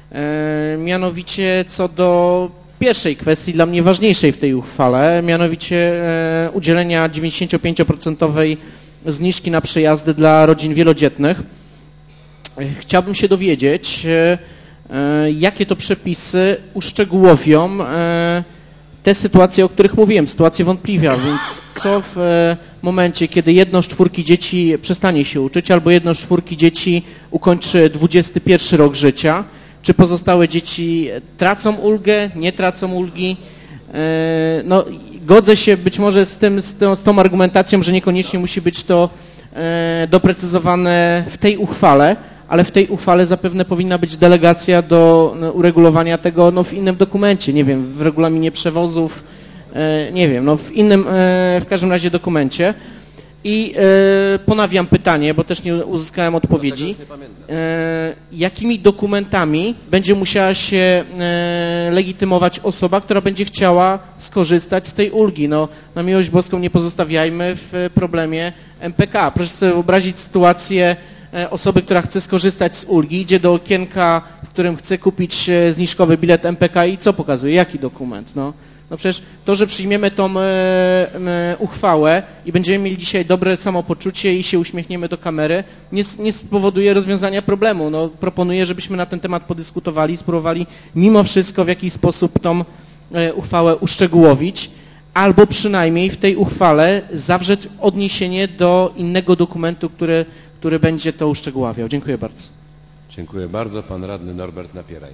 mianowicie co do pierwszej kwestii, dla mnie ważniejszej w tej uchwale, mianowicie udzielenia 95% zniżki na przejazdy dla rodzin wielodzietnych. Chciałbym się dowiedzieć, jakie to przepisy uszczegółowią te sytuacje, o których mówiłem, sytuacje wątpliwe, więc co w momencie, kiedy 1/4 dzieci przestanie się uczyć, albo 1/4 dzieci ukończy 21 rok życia, czy pozostałe dzieci tracą ulgę, nie tracą ulgi? No, godzę się być może z tą argumentacją, że niekoniecznie musi być to doprecyzowane w tej uchwale, ale w tej uchwale zapewne powinna być delegacja do uregulowania tego w innym dokumencie, nie wiem, w regulaminie przewozów, nie wiem, w każdym razie dokumencie. I ponawiam pytanie, bo też nie uzyskałem odpowiedzi. Jakimi dokumentami będzie musiała się legitymować osoba, która będzie chciała skorzystać z tej ulgi? No, na miłość boską nie pozostawiajmy w problemie MPK. Proszę sobie wyobrazić sytuację osoby, która chce skorzystać z ulgi, idzie do okienka, w którym chce kupić zniżkowy bilet MPK i co pokazuje? Jaki dokument? No przecież to, że przyjmiemy tą uchwałę i będziemy mieli dzisiaj dobre samopoczucie i się uśmiechniemy do kamery, nie spowoduje rozwiązania problemu. No, proponuję, żebyśmy na ten temat podyskutowali, spróbowali mimo wszystko w jakiś sposób tą uchwałę uszczegółowić, albo przynajmniej w tej uchwale zawrzeć odniesienie do innego dokumentu, który będzie to uszczegóławiał. Dziękuję bardzo. Dziękuję bardzo. Pan radny Norbert Napieraj.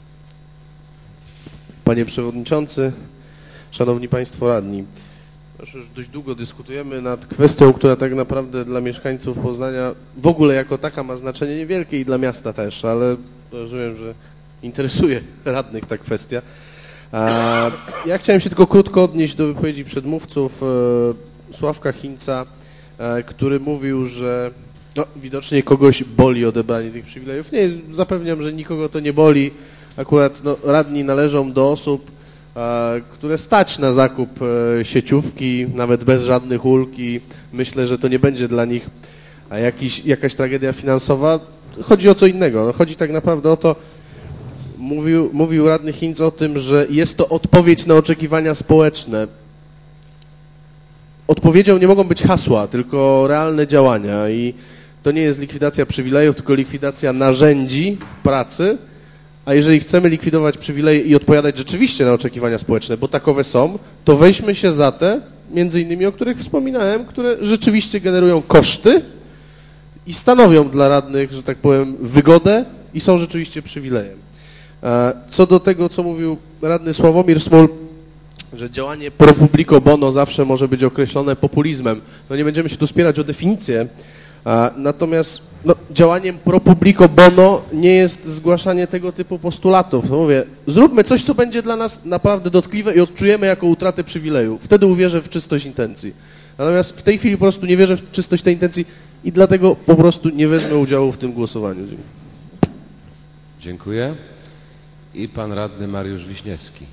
Panie Przewodniczący, Szanowni Państwo Radni, już dość długo dyskutujemy nad kwestią, która tak naprawdę dla mieszkańców Poznania w ogóle jako taka ma znaczenie niewielkie i dla miasta też, ale rozumiem, że interesuje radnych ta kwestia. Ja chciałem się tylko krótko odnieść do wypowiedzi przedmówców Sławka Hinca, który mówił, że widocznie kogoś boli odebranie tych przywilejów. Nie, zapewniam, że nikogo to nie boli. Akurat radni należą do osób, które stać na zakup sieciówki, nawet bez żadnych ulg i myślę, że to nie będzie dla nich jakaś tragedia finansowa. Chodzi o co innego. Chodzi tak naprawdę o to, mówił radny Hinc o tym, że jest to odpowiedź na oczekiwania społeczne. Odpowiedzią nie mogą być hasła, tylko realne działania i to nie jest likwidacja przywilejów, tylko likwidacja narzędzi pracy. A jeżeli chcemy likwidować przywileje i odpowiadać rzeczywiście na oczekiwania społeczne, bo takowe są, to weźmy się za te, między innymi o których wspominałem, które rzeczywiście generują koszty i stanowią dla radnych, że tak powiem, wygodę i są rzeczywiście przywilejem. Co do tego, co mówił radny Sławomir Smol, że działanie pro publico bono zawsze może być określone populizmem. No nie będziemy się tu spierać o definicję, natomiast działaniem pro publico bono nie jest zgłaszanie tego typu postulatów. No mówię, zróbmy coś, co będzie dla nas naprawdę dotkliwe i odczujemy jako utratę przywileju. Wtedy uwierzę w czystość intencji. Natomiast w tej chwili po prostu nie wierzę w czystość tej intencji i dlatego po prostu nie wezmę udziału w tym głosowaniu. Dziękuję. I pan radny Mariusz Wiśniewski.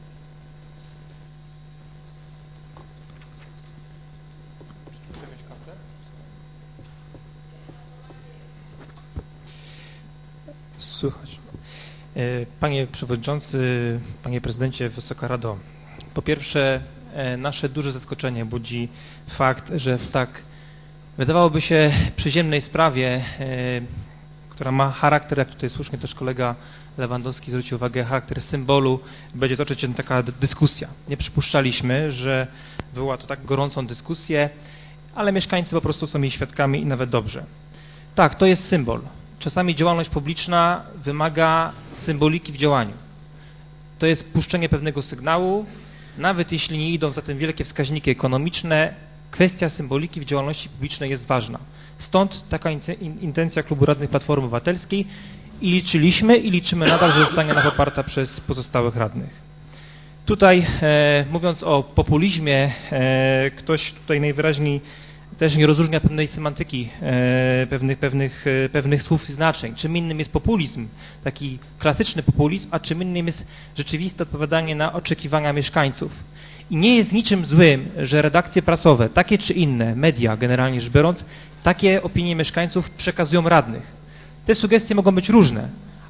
Słychać. Panie Przewodniczący, Panie Prezydencie, Wysoka Rado. Po pierwsze, nasze duże zaskoczenie budzi fakt, że w tak, wydawałoby się, przyziemnej sprawie, która ma charakter, jak tutaj słusznie też kolega Lewandowski zwrócił uwagę, charakter symbolu, będzie toczyć się taka dyskusja. Nie przypuszczaliśmy, że wywoła to tak gorącą dyskusję, ale mieszkańcy po prostu są jej świadkami i nawet dobrze. Tak, to jest symbol. Czasami działalność publiczna wymaga symboliki w działaniu. To jest puszczenie pewnego sygnału, nawet jeśli nie idą za tym wielkie wskaźniki ekonomiczne, kwestia symboliki w działalności publicznej jest ważna. Stąd taka intencja Klubu Radnych Platformy Obywatelskiej i liczyliśmy i liczymy nadal, że zostanie ona poparta przez pozostałych radnych. Tutaj mówiąc o populizmie, ktoś tutaj najwyraźniej też nie rozróżnia pewnej semantyki, pewnych słów i znaczeń. Czym innym jest populizm, taki klasyczny populizm, a czym innym jest rzeczywiste odpowiadanie na oczekiwania mieszkańców. I nie jest niczym złym, że redakcje prasowe, takie czy inne, media generalnie rzecz biorąc, takie opinie mieszkańców przekazują radnych. Te sugestie mogą być różne,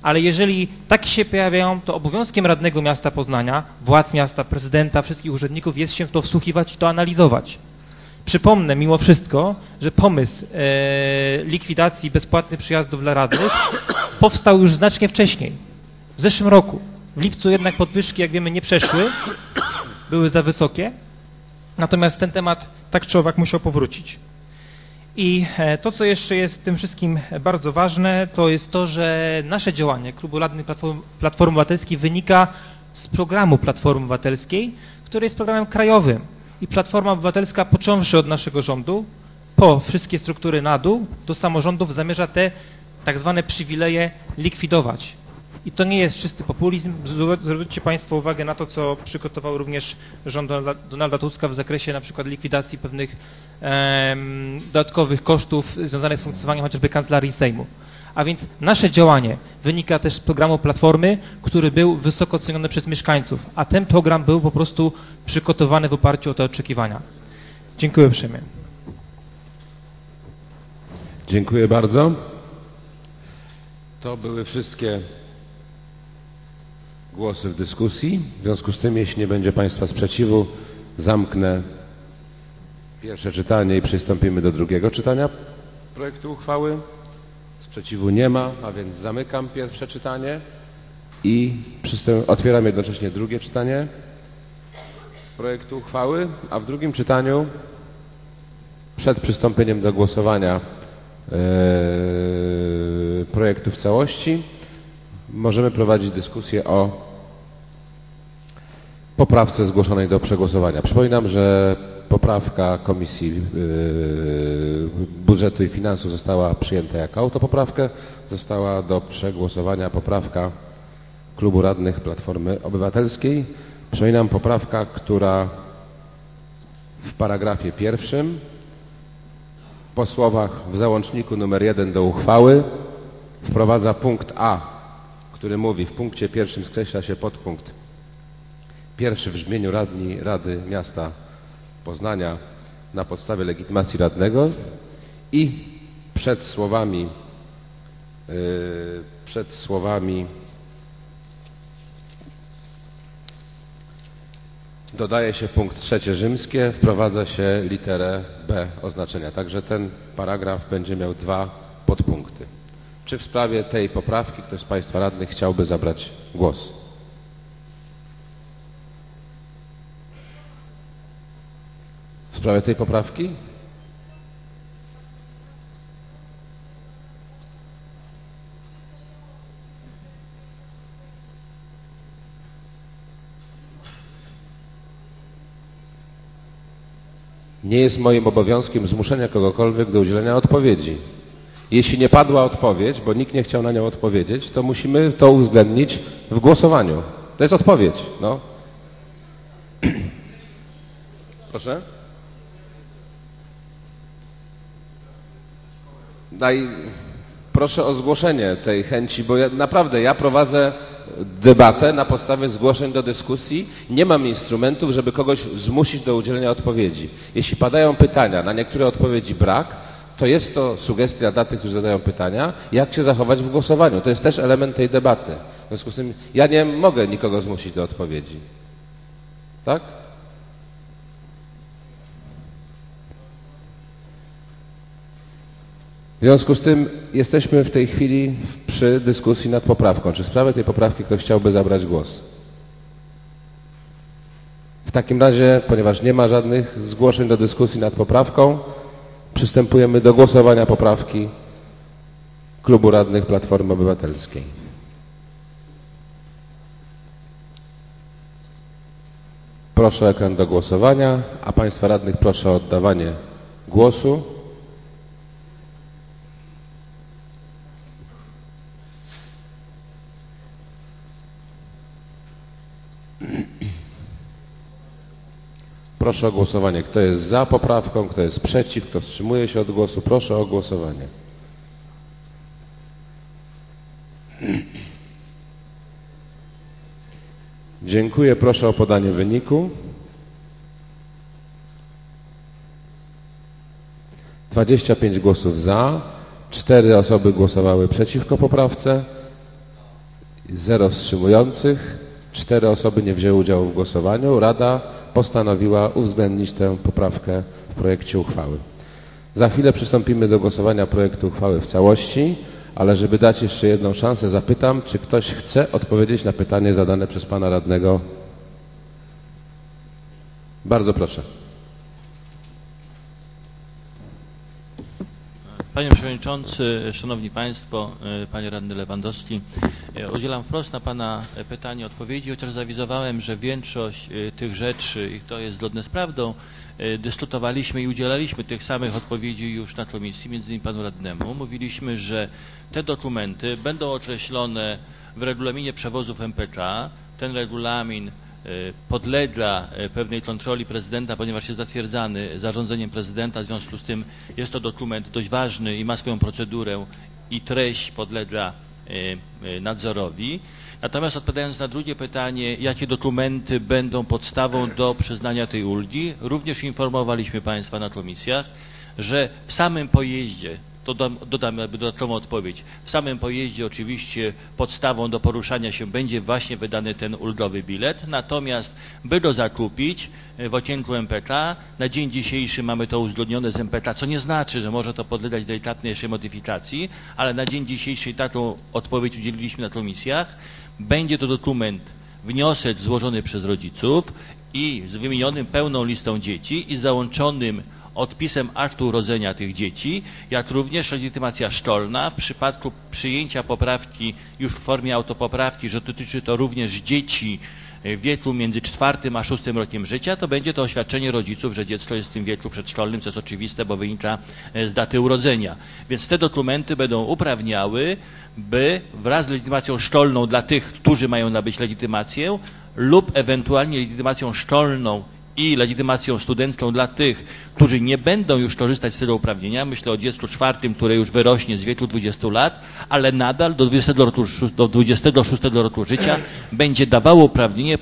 ale jeżeli takie się pojawiają, to obowiązkiem radnego miasta Poznania, władz miasta, prezydenta, wszystkich urzędników jest się w to wsłuchiwać i to analizować. Przypomnę mimo wszystko, że pomysł likwidacji bezpłatnych przyjazdów dla radnych powstał już znacznie wcześniej, w zeszłym roku. W lipcu jednak podwyżki, jak wiemy, nie przeszły, były za wysokie, natomiast ten temat tak czy owak musiał powrócić. I to, co jeszcze jest w tym wszystkim bardzo ważne, to jest to, że nasze działanie Klubu Radnych Platformy Obywatelskiej wynika z programu Platformy Obywatelskiej, który jest programem krajowym. I Platforma Obywatelska, począwszy od naszego rządu, po wszystkie struktury na dół, do samorządów zamierza te tak zwane przywileje likwidować. I to nie jest czysty populizm. Zwróćcie Państwo uwagę na to, co przygotował również rząd Donalda Tuska w zakresie na przykład likwidacji pewnych dodatkowych kosztów związanych z funkcjonowaniem chociażby Kancelarii Sejmu. A więc nasze działanie wynika też z programu Platformy, który był wysoko ceniony przez mieszkańców, a ten program był po prostu przygotowany w oparciu o te oczekiwania. Dziękuję uprzejmie. Dziękuję bardzo. To były wszystkie głosy w dyskusji. W związku z tym, jeśli nie będzie Państwa sprzeciwu, zamknę pierwsze czytanie i przystąpimy do drugiego czytania projektu uchwały. Sprzeciwu nie ma, a więc zamykam pierwsze czytanie i otwieram jednocześnie drugie czytanie projektu uchwały, a w drugim czytaniu przed przystąpieniem do głosowania projektu w całości możemy prowadzić dyskusję o poprawce zgłoszonej do przegłosowania. Przypominam, że poprawka Komisji Budżetu i Finansów została przyjęta jako autopoprawkę. Została do przegłosowania poprawka Klubu Radnych Platformy Obywatelskiej. Przypominam, poprawka, która w paragrafie pierwszym po słowach w załączniku numer 1 do uchwały wprowadza punkt A, który mówi: w punkcie pierwszym skreśla się podpunkt pierwszy w brzmieniu radni Rady Miasta Poznania na podstawie legitymacji radnego i przed słowami dodaje się punkt trzecie rzymskie, wprowadza się literę B oznaczenia. Także ten paragraf będzie miał 2 podpunkty. Czy w sprawie tej poprawki ktoś z Państwa radnych chciałby zabrać głos? W sprawie tej poprawki? Nie jest moim obowiązkiem zmuszenia kogokolwiek do udzielenia odpowiedzi. Jeśli nie padła odpowiedź, bo nikt nie chciał na nią odpowiedzieć, to musimy to uwzględnić w głosowaniu. To jest odpowiedź. No. Proszę? Proszę o zgłoszenie tej chęci, bo naprawdę ja prowadzę debatę na podstawie zgłoszeń do dyskusji. Nie mam instrumentów, żeby kogoś zmusić do udzielenia odpowiedzi. Jeśli padają pytania, na niektóre odpowiedzi brak, to jest to sugestia dla tych, którzy zadają pytania, jak się zachować w głosowaniu. To jest też element tej debaty. W związku z tym ja nie mogę nikogo zmusić do odpowiedzi. Tak? W związku z tym jesteśmy w tej chwili przy dyskusji nad poprawką. Czy w sprawie tej poprawki ktoś chciałby zabrać głos? W takim razie, ponieważ nie ma żadnych zgłoszeń do dyskusji nad poprawką, przystępujemy do głosowania poprawki Klubu Radnych Platformy Obywatelskiej. Proszę o ekran do głosowania, a Państwa radnych proszę o oddawanie głosu. Proszę o głosowanie. Kto jest za poprawką, kto jest przeciw, kto wstrzymuje się od głosu. Proszę o głosowanie. Dziękuję. Proszę o podanie wyniku. 25 głosów za, 4 osoby głosowały przeciwko poprawce, 0 wstrzymujących. 4 osoby nie wzięły udziału w głosowaniu. Rada postanowiła uwzględnić tę poprawkę w projekcie uchwały. Za chwilę przystąpimy do głosowania projektu uchwały w całości, ale żeby dać jeszcze jedną szansę, zapytam, czy ktoś chce odpowiedzieć na pytanie zadane przez pana radnego. Bardzo proszę. Panie Przewodniczący, Szanowni Państwo, Panie Radny Lewandowski, udzielam wprost na Pana pytanie odpowiedzi, chociaż zawizowałem, że większość tych rzeczy, i to jest zgodne z prawdą, dyskutowaliśmy i udzielaliśmy tych samych odpowiedzi już na komisji, między innymi Panu Radnemu. Mówiliśmy, że te dokumenty będą określone w regulaminie przewozów MPK. Ten regulamin podlega pewnej kontroli prezydenta, ponieważ jest zatwierdzany zarządzeniem prezydenta, w związku z tym jest to dokument dość ważny i ma swoją procedurę i treść podlega nadzorowi. Natomiast odpowiadając na drugie pytanie, jakie dokumenty będą podstawą do przyznania tej ulgi, również informowaliśmy Państwa na komisjach, że w samym pojeździe, to dodam dodatkową odpowiedź, w samym pojeździe oczywiście podstawą do poruszania się będzie właśnie wydany ten ulgowy bilet, natomiast by go zakupić w okienku MPK, na dzień dzisiejszy mamy to uzgodnione z MPK, co nie znaczy, że może to podlegać delikatnej jeszcze modyfikacji, ale na dzień dzisiejszy taką odpowiedź udzieliliśmy na komisjach. Będzie to dokument, wniosek złożony przez rodziców i z wymienionym pełną listą dzieci i załączonym odpisem aktu urodzenia tych dzieci, jak również legitymacja szkolna w przypadku przyjęcia poprawki już w formie autopoprawki, że dotyczy to również dzieci w wieku między 4. a 6. rokiem życia, to będzie to oświadczenie rodziców, że dziecko jest w tym wieku przedszkolnym, co jest oczywiste, bo wynika z daty urodzenia. Więc te dokumenty będą uprawniały, by wraz z legitymacją szkolną dla tych, którzy mają nabyć legitymację lub ewentualnie legitymacją szkolną i legitymacją studencką dla tych, którzy nie będą już korzystać z tego uprawnienia, myślę o dziecku 4, które już wyrośnie z wieku 20 lat, ale nadal do 26 roku życia będzie dawało uprawnienie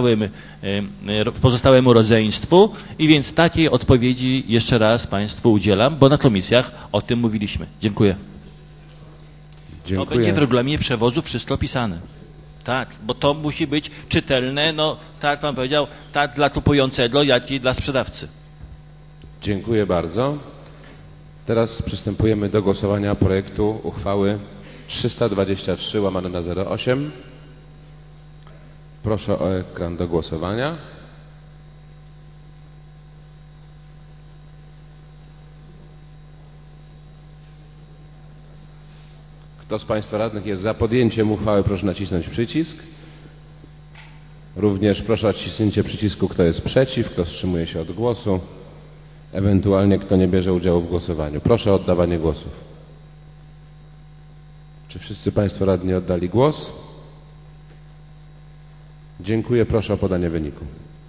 pozostałemu rodzeństwu i więc takiej odpowiedzi jeszcze raz Państwu udzielam, bo na komisjach o tym mówiliśmy. Dziękuję. Dziękuję. To będzie w regulaminie przewozu wszystko opisane. Tak, bo to musi być czytelne, no tak jak Pan powiedział, tak dla kupującego, jak i dla sprzedawcy. Dziękuję bardzo. Teraz przystępujemy do głosowania projektu uchwały 323/08. Proszę o ekran do głosowania. Kto z Państwa radnych jest za podjęciem uchwały, proszę nacisnąć przycisk. Również proszę o naciśnięcie przycisku, kto jest przeciw, kto wstrzymuje się od głosu, ewentualnie kto nie bierze udziału w głosowaniu. Proszę o oddawanie głosów. Czy wszyscy Państwo radni oddali głos? Dziękuję. Proszę o podanie wyniku.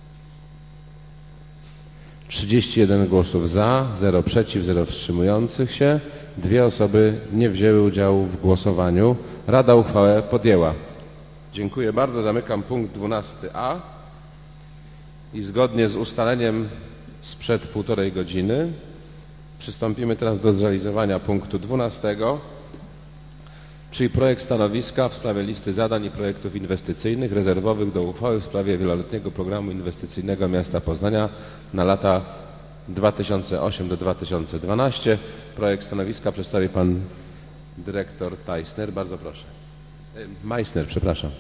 31 głosów za, 0 przeciw, 0 wstrzymujących się. 2 osoby nie wzięły udziału w głosowaniu. Rada uchwałę podjęła. Dziękuję bardzo. Zamykam punkt 12a i zgodnie z ustaleniem sprzed 1,5 godziny przystąpimy teraz do zrealizowania punktu 12, czyli projekt stanowiska w sprawie listy zadań i projektów inwestycyjnych rezerwowych do uchwały w sprawie wieloletniego programu inwestycyjnego miasta Poznania na lata 2008 do 2012. Projekt stanowiska przedstawi pan dyrektor Meissner. Bardzo proszę. Meissner, przepraszam.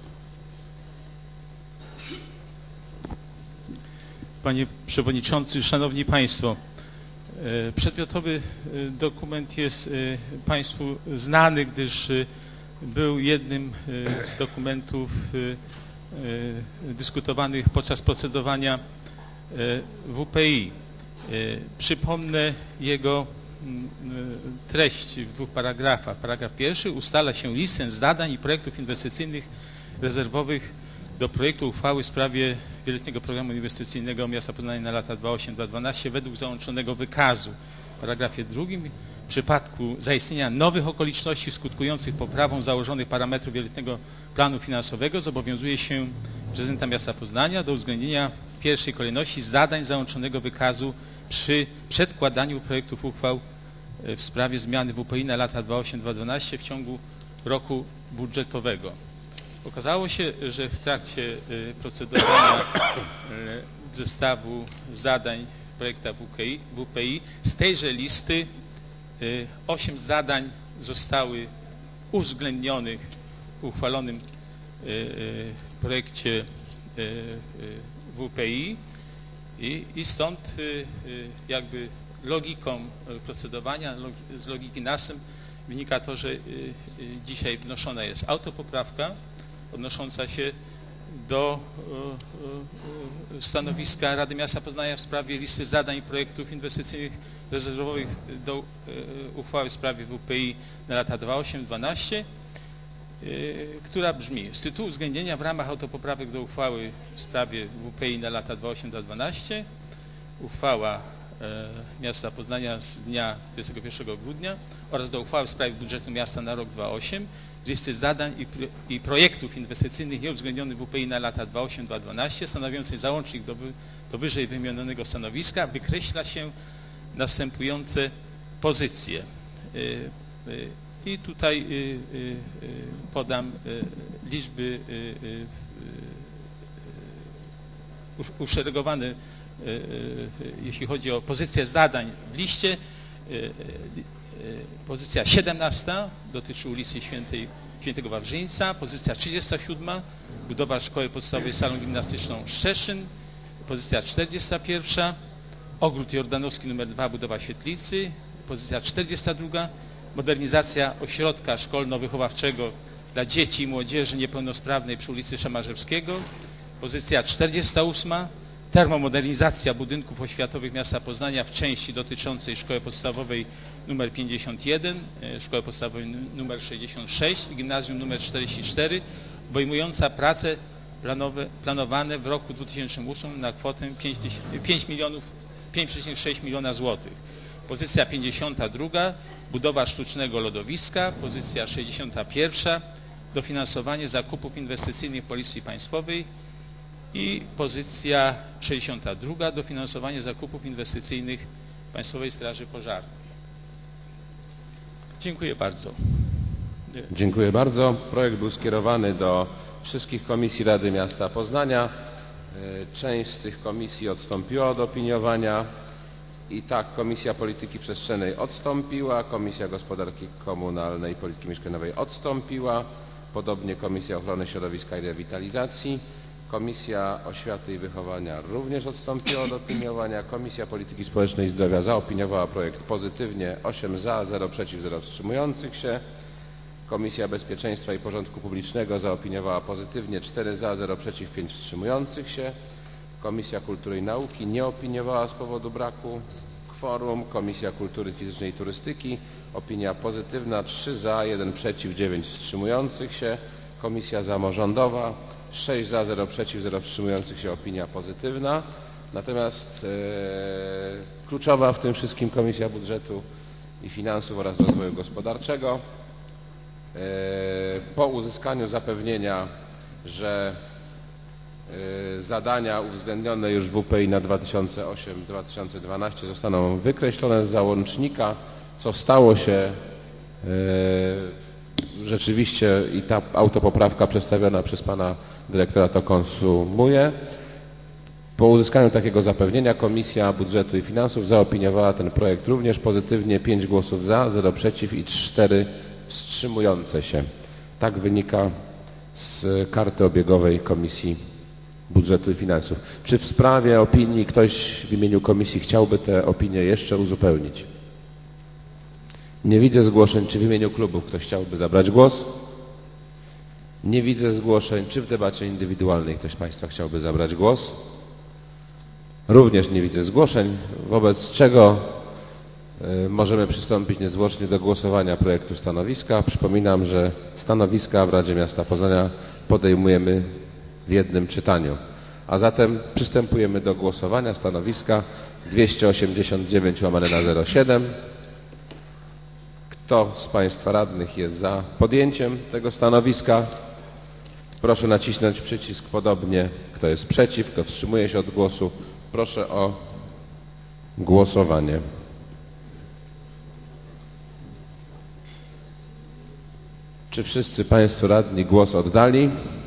Panie Przewodniczący, Szanowni Państwo, przedmiotowy dokument jest Państwu znany, gdyż był jednym z dokumentów dyskutowanych podczas procedowania WPI. Przypomnę jego treść w 2 paragrafach. Paragraf 1 ustala się listę zadań i projektów inwestycyjnych rezerwowych do projektu uchwały w sprawie wieloletniego programu inwestycyjnego miasta Poznania na lata 2008-2012 według załączonego wykazu. W paragrafie 2 w przypadku zaistnienia nowych okoliczności skutkujących poprawą założonych parametrów wieloletniego planu finansowego zobowiązuje się prezydenta miasta Poznania do uwzględnienia w pierwszej kolejności zadań załączonego wykazu przy przedkładaniu projektów uchwał w sprawie zmiany WPI na lata 2008-2012 w ciągu roku budżetowego. Okazało się, że w trakcie procedowania zestawu zadań w projektach WPI z tejże listy 8 zadań zostały uwzględnionych w uchwalonym projekcie WPI i stąd jakby logiką procedowania, z logiki następ wynika to, że dzisiaj wnoszona jest autopoprawka odnosząca się do stanowiska Rady Miasta Poznania w sprawie listy zadań i projektów inwestycyjnych rezerwowych do uchwały w sprawie WPI na lata 2008-2012, która brzmi: z tytułu uwzględnienia w ramach autopoprawek do uchwały w sprawie WPI na lata 2008-2012 uchwała Miasta Poznania z dnia 21 grudnia oraz do uchwały w sprawie budżetu miasta na rok 2008 z listy zadań i projektów inwestycyjnych nieuwzględnionych w WPI na lata 2008-2012 stanowiącej załącznik do wyżej wymienionego stanowiska wykreśla się następujące pozycje. I tutaj podam liczby uszeregowane, jeśli chodzi o pozycję zadań w liście. Pozycja 17 dotyczy ulicy Świętego Wawrzyńca, pozycja 37 budowa szkoły podstawowej salą gimnastyczną Szczeszyn, pozycja 41 ogród jordanowski nr 2 budowa świetlicy, pozycja 42 modernizacja ośrodka szkolno-wychowawczego dla dzieci i młodzieży niepełnosprawnej przy ulicy Szamarzewskiego, pozycja 48 termomodernizacja budynków oświatowych miasta Poznania w części dotyczącej szkoły podstawowej nr 51, szkoły podstawowej nr 66 i gimnazjum nr 44, obejmująca prace planowane w roku 2008 na kwotę 5,6 miliona złotych. Pozycja 52 budowa sztucznego lodowiska, pozycja 61 dofinansowanie zakupów inwestycyjnych Policji Państwowej i pozycja 62 dofinansowanie zakupów inwestycyjnych Państwowej Straży Pożarnej. Dziękuję bardzo. Dziękuję bardzo. Projekt był skierowany do wszystkich komisji Rady Miasta Poznania. Część z tych komisji odstąpiła od opiniowania. I tak Komisja Polityki Przestrzennej odstąpiła, Komisja Gospodarki Komunalnej i Polityki Mieszkaniowej odstąpiła, podobnie Komisja Ochrony Środowiska i Rewitalizacji, Komisja Oświaty i Wychowania również odstąpiła od opiniowania, Komisja Polityki Społecznej i Zdrowia zaopiniowała projekt pozytywnie, 8 za, 0 przeciw, 0 wstrzymujących się, Komisja Bezpieczeństwa i Porządku Publicznego zaopiniowała pozytywnie, 4 za, 0 przeciw, 5 wstrzymujących się, Komisja Kultury i Nauki nie opiniowała z powodu braku kworum. Komisja Kultury Fizycznej i Turystyki opinia pozytywna, 3 za, 1 przeciw, 9 wstrzymujących się. Komisja Samorządowa 6 za, 0 przeciw, 0 wstrzymujących się, opinia pozytywna. Natomiast kluczowa w tym wszystkim Komisja Budżetu i Finansów oraz Rozwoju Gospodarczego po uzyskaniu zapewnienia, że zadania uwzględnione już w WPI na 2008-2012 zostaną wykreślone z załącznika, co stało się rzeczywiście i ta autopoprawka przedstawiona przez pana dyrektora to konsumuje. Po uzyskaniu takiego zapewnienia Komisja Budżetu i Finansów zaopiniowała ten projekt również pozytywnie, 5 głosów za, 0 przeciw i 4 wstrzymujące się. Tak wynika z karty obiegowej Komisji Budżetu i Finansów. Czy w sprawie opinii ktoś w imieniu komisji chciałby tę opinię jeszcze uzupełnić? Nie widzę zgłoszeń. Czy w imieniu klubów ktoś chciałby zabrać głos? Nie widzę zgłoszeń. Czy w debacie indywidualnej ktoś z Państwa chciałby zabrać głos? Również nie widzę zgłoszeń, wobec czego możemy przystąpić niezwłocznie do głosowania projektu stanowiska. Przypominam, że stanowiska w Radzie Miasta Poznania podejmujemy w jednym czytaniu. A zatem przystępujemy do głosowania stanowiska 289/07. Kto z Państwa radnych jest za podjęciem tego stanowiska? Proszę nacisnąć przycisk podobnie. Kto jest przeciw, kto wstrzymuje się od głosu? Proszę o głosowanie. Czy wszyscy Państwo radni głos oddali?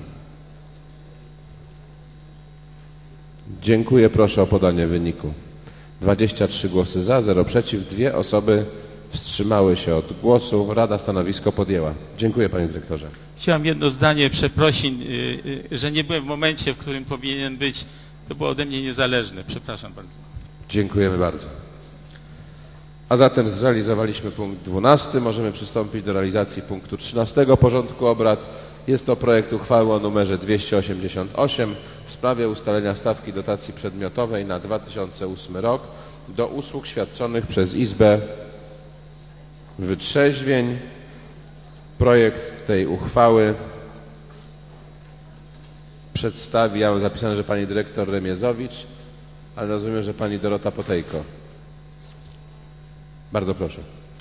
Dziękuję. Proszę o podanie wyniku. 23 głosy za, 0 przeciw, 2 osoby wstrzymały się od głosu. Rada stanowisko podjęła. Dziękuję, panie dyrektorze. Chciałem jedno zdanie przeprosin, że nie byłem w momencie, w którym powinien być. To było ode mnie niezależne. Przepraszam bardzo. Dziękujemy bardzo. A zatem zrealizowaliśmy punkt 12. Możemy przystąpić do realizacji punktu 13 porządku obrad. Jest to projekt uchwały o numerze 288 w sprawie ustalenia stawki dotacji przedmiotowej na 2008 rok do usług świadczonych przez Izbę Wytrzeźwień. Projekt tej uchwały przedstawi, ja mam zapisane, że pani dyrektor Remiezowicz, ale rozumiem, że pani Dorota Potejko. Bardzo proszę.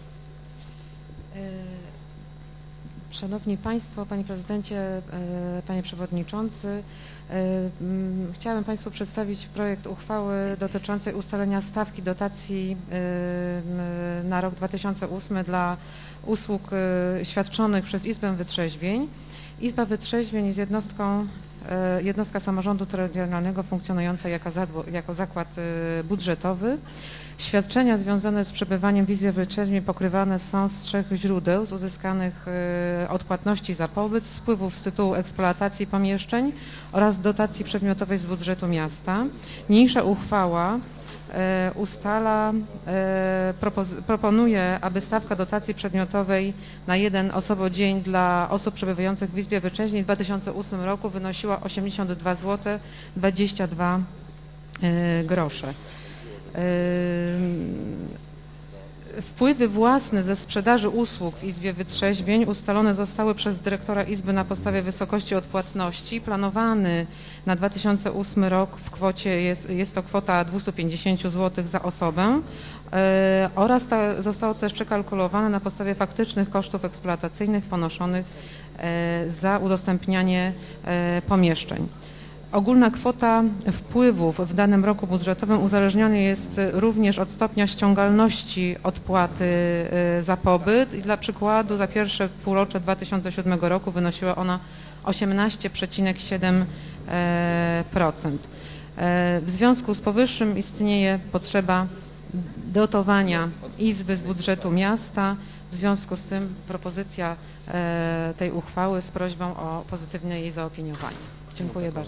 Szanowni Państwo, Panie Prezydencie, Panie Przewodniczący, chciałem Państwu przedstawić projekt uchwały dotyczącej ustalenia stawki dotacji na rok 2008 dla usług świadczonych przez Izbę Wytrzeźwień. Izba Wytrzeźwień jest jednostka samorządu terytorialnego funkcjonująca jako zakład budżetowy. Świadczenia związane z przebywaniem w Izbie Wytrzeźwień pokrywane są z 3 źródeł: z uzyskanych odpłatności za pobyt, z wpływów z tytułu eksploatacji pomieszczeń oraz dotacji przedmiotowej z budżetu miasta. Niniejsza uchwała proponuje, aby stawka dotacji przedmiotowej na jeden osobodzień dla osób przebywających w Izbie Wytrzeźwień w 2008 roku wynosiła 82 zł 22 grosze. Wpływy własne ze sprzedaży usług w Izbie Wytrzeźwień ustalone zostały przez dyrektora Izby na podstawie wysokości odpłatności. Planowany na 2008 rok w kwocie jest to kwota 250 zł za osobę oraz zostało to też przekalkulowane na podstawie faktycznych kosztów eksploatacyjnych ponoszonych za udostępnianie pomieszczeń. Ogólna kwota wpływów w danym roku budżetowym uzależniona jest również od stopnia ściągalności odpłaty za pobyt i dla przykładu za pierwsze półrocze 2007 roku wynosiła ona 18,7%. W związku z powyższym istnieje potrzeba dotowania Izby z budżetu miasta. W związku z tym propozycja tej uchwały z prośbą o pozytywne jej zaopiniowanie. Dziękuję bardzo.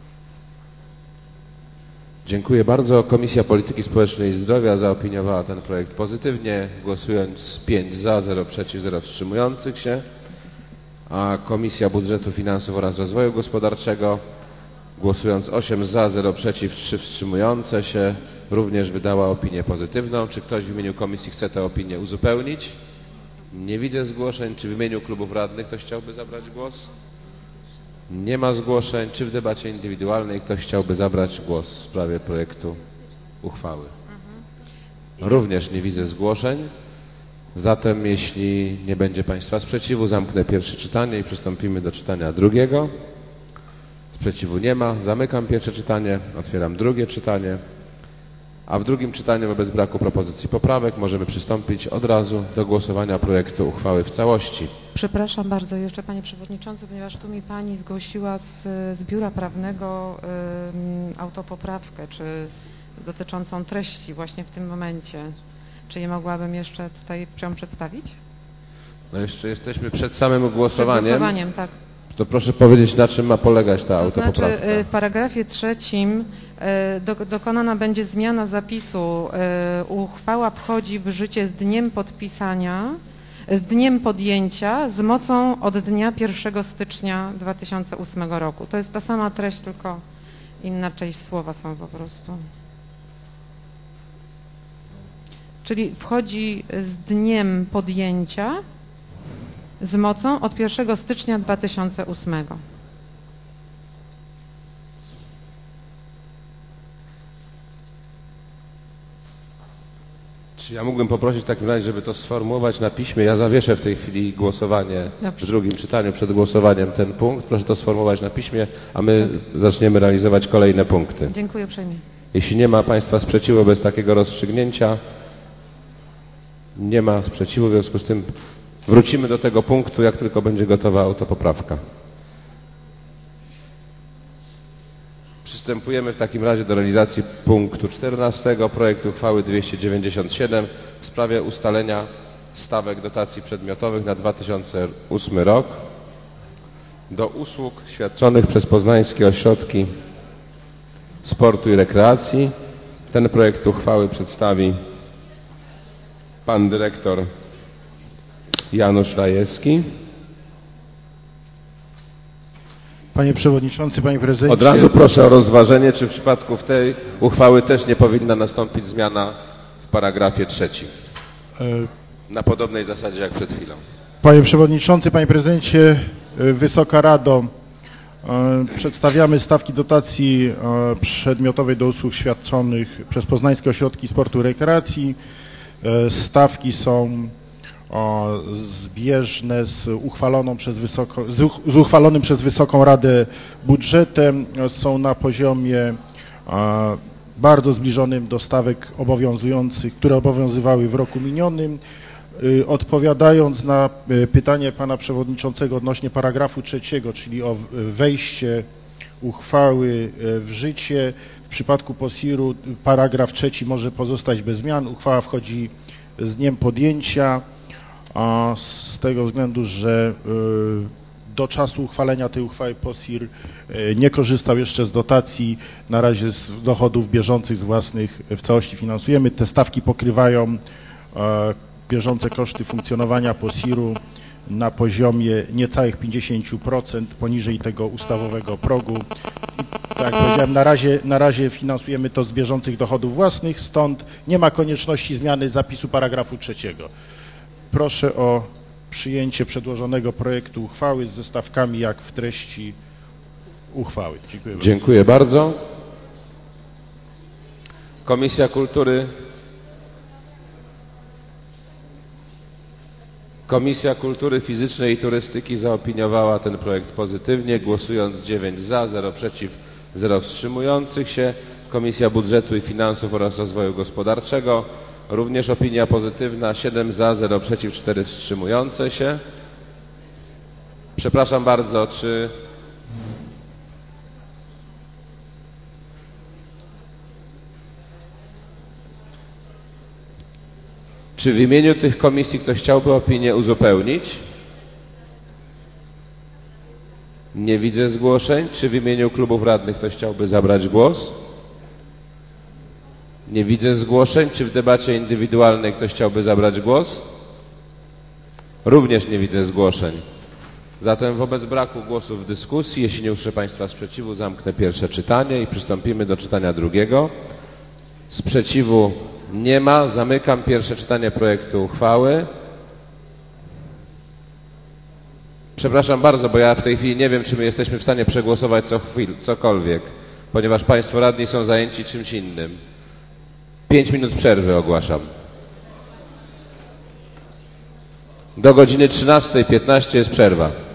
Dziękuję bardzo. Komisja Polityki Społecznej i Zdrowia zaopiniowała ten projekt pozytywnie, głosując 5 za, 0 przeciw, 0 wstrzymujących się. A Komisja Budżetu, Finansów oraz Rozwoju Gospodarczego, głosując 8 za, 0 przeciw, 3 wstrzymujące się, również wydała opinię pozytywną. Czy ktoś w imieniu komisji chce tę opinię uzupełnić? Nie widzę zgłoszeń. Czy w imieniu klubów radnych ktoś chciałby zabrać głos? Nie ma zgłoszeń. Czy w debacie indywidualnej ktoś chciałby zabrać głos w sprawie projektu uchwały? Również nie widzę zgłoszeń. Zatem jeśli nie będzie Państwa sprzeciwu, zamknę pierwsze czytanie i przystąpimy do czytania drugiego. Sprzeciwu nie ma. Zamykam pierwsze czytanie. Otwieram drugie czytanie. A w drugim czytaniu wobec braku propozycji poprawek możemy przystąpić od razu do głosowania projektu uchwały w całości. Przepraszam bardzo jeszcze, Panie Przewodniczący, ponieważ tu mi Pani zgłosiła z Biura Prawnego autopoprawkę, czy dotyczącą treści właśnie w tym momencie. Czy nie mogłabym jeszcze tutaj ją przedstawić? No jeszcze jesteśmy przed samym głosowaniem. Przed głosowaniem, tak. To proszę powiedzieć, na czym ma polegać ta autopoprawka. To znaczy w paragrafie 3 dokonana będzie zmiana zapisu. Uchwała wchodzi w życie z dniem podpisania, z dniem podjęcia z mocą od dnia 1 stycznia 2008 roku. To jest ta sama treść, tylko inna część słowa są po prostu. Czyli wchodzi z dniem podjęcia z mocą od 1 stycznia 2008. Czy ja mógłbym poprosić w takim razie, żeby to sformułować na piśmie? Ja zawieszę w tej chwili głosowanie w drugim czytaniu przed głosowaniem ten punkt. Proszę to sformułować na piśmie, a my zaczniemy realizować kolejne punkty. Dziękuję uprzejmie. Jeśli nie ma Państwa sprzeciwu wobec takiego rozstrzygnięcia, nie ma sprzeciwu, w związku z tym Wrócimy do tego punktu, jak tylko będzie gotowa autopoprawka. Przystępujemy w takim razie do realizacji punktu 14 projektu uchwały 297 w sprawie ustalenia stawek dotacji przedmiotowych na 2008 rok do usług świadczonych przez poznańskie ośrodki sportu i rekreacji. Ten projekt uchwały przedstawi pan dyrektor Janusz Rajewski. Panie Przewodniczący, Panie Prezydencie. Od razu proszę o rozważenie, czy w przypadku tej uchwały też nie powinna nastąpić zmiana w paragrafie 3. Na podobnej zasadzie jak przed chwilą. Panie Przewodniczący, Panie Prezydencie, Wysoka Rado, przedstawiamy stawki dotacji przedmiotowej do usług świadczonych przez poznańskie ośrodki sportu i rekreacji. Stawki są zbieżne z uchwalonym przez Wysoką Radę budżetem, są na poziomie bardzo zbliżonym do stawek obowiązujących, które obowiązywały w roku minionym. Odpowiadając na pytanie pana przewodniczącego odnośnie paragrafu 3, czyli o wejście uchwały w życie, w przypadku POSIR-u paragraf 3 może pozostać bez zmian. Uchwała wchodzi z dniem podjęcia, z tego względu, że do czasu uchwalenia tej uchwały POSIR nie korzystał jeszcze z dotacji, na razie z dochodów bieżących z własnych w całości finansujemy. Te stawki pokrywają bieżące koszty funkcjonowania POSIR-u na poziomie niecałych 50% poniżej tego ustawowego progu. Tak jak powiedziałem, na razie finansujemy to z bieżących dochodów własnych, stąd nie ma konieczności zmiany zapisu paragrafu 3. Proszę o przyjęcie przedłożonego projektu uchwały ze stawkami jak w treści uchwały. Dziękuję bardzo. Dziękuję bardzo. Komisja Kultury Fizycznej i Turystyki zaopiniowała ten projekt pozytywnie, głosując 9 za, 0 przeciw, 0 wstrzymujących się. Komisja Budżetu i Finansów oraz Rozwoju Gospodarczego również opinia pozytywna, 7 za, 0 przeciw, 4 wstrzymujące się. Przepraszam bardzo, czy w imieniu tych komisji ktoś chciałby opinię uzupełnić? Nie widzę zgłoszeń. Czy w imieniu klubów radnych ktoś chciałby zabrać głos? Nie widzę zgłoszeń. Czy w debacie indywidualnej ktoś chciałby zabrać głos? Również nie widzę zgłoszeń. Zatem wobec braku głosów w dyskusji, jeśli nie usłyszę Państwa sprzeciwu, zamknę pierwsze czytanie i przystąpimy do czytania drugiego. Sprzeciwu nie ma. Zamykam pierwsze czytanie projektu uchwały. Przepraszam bardzo, bo ja w tej chwili nie wiem, czy my jesteśmy w stanie przegłosować cokolwiek, ponieważ Państwo radni są zajęci czymś innym. 5 minut przerwy ogłaszam. Do godziny 13:15 jest przerwa.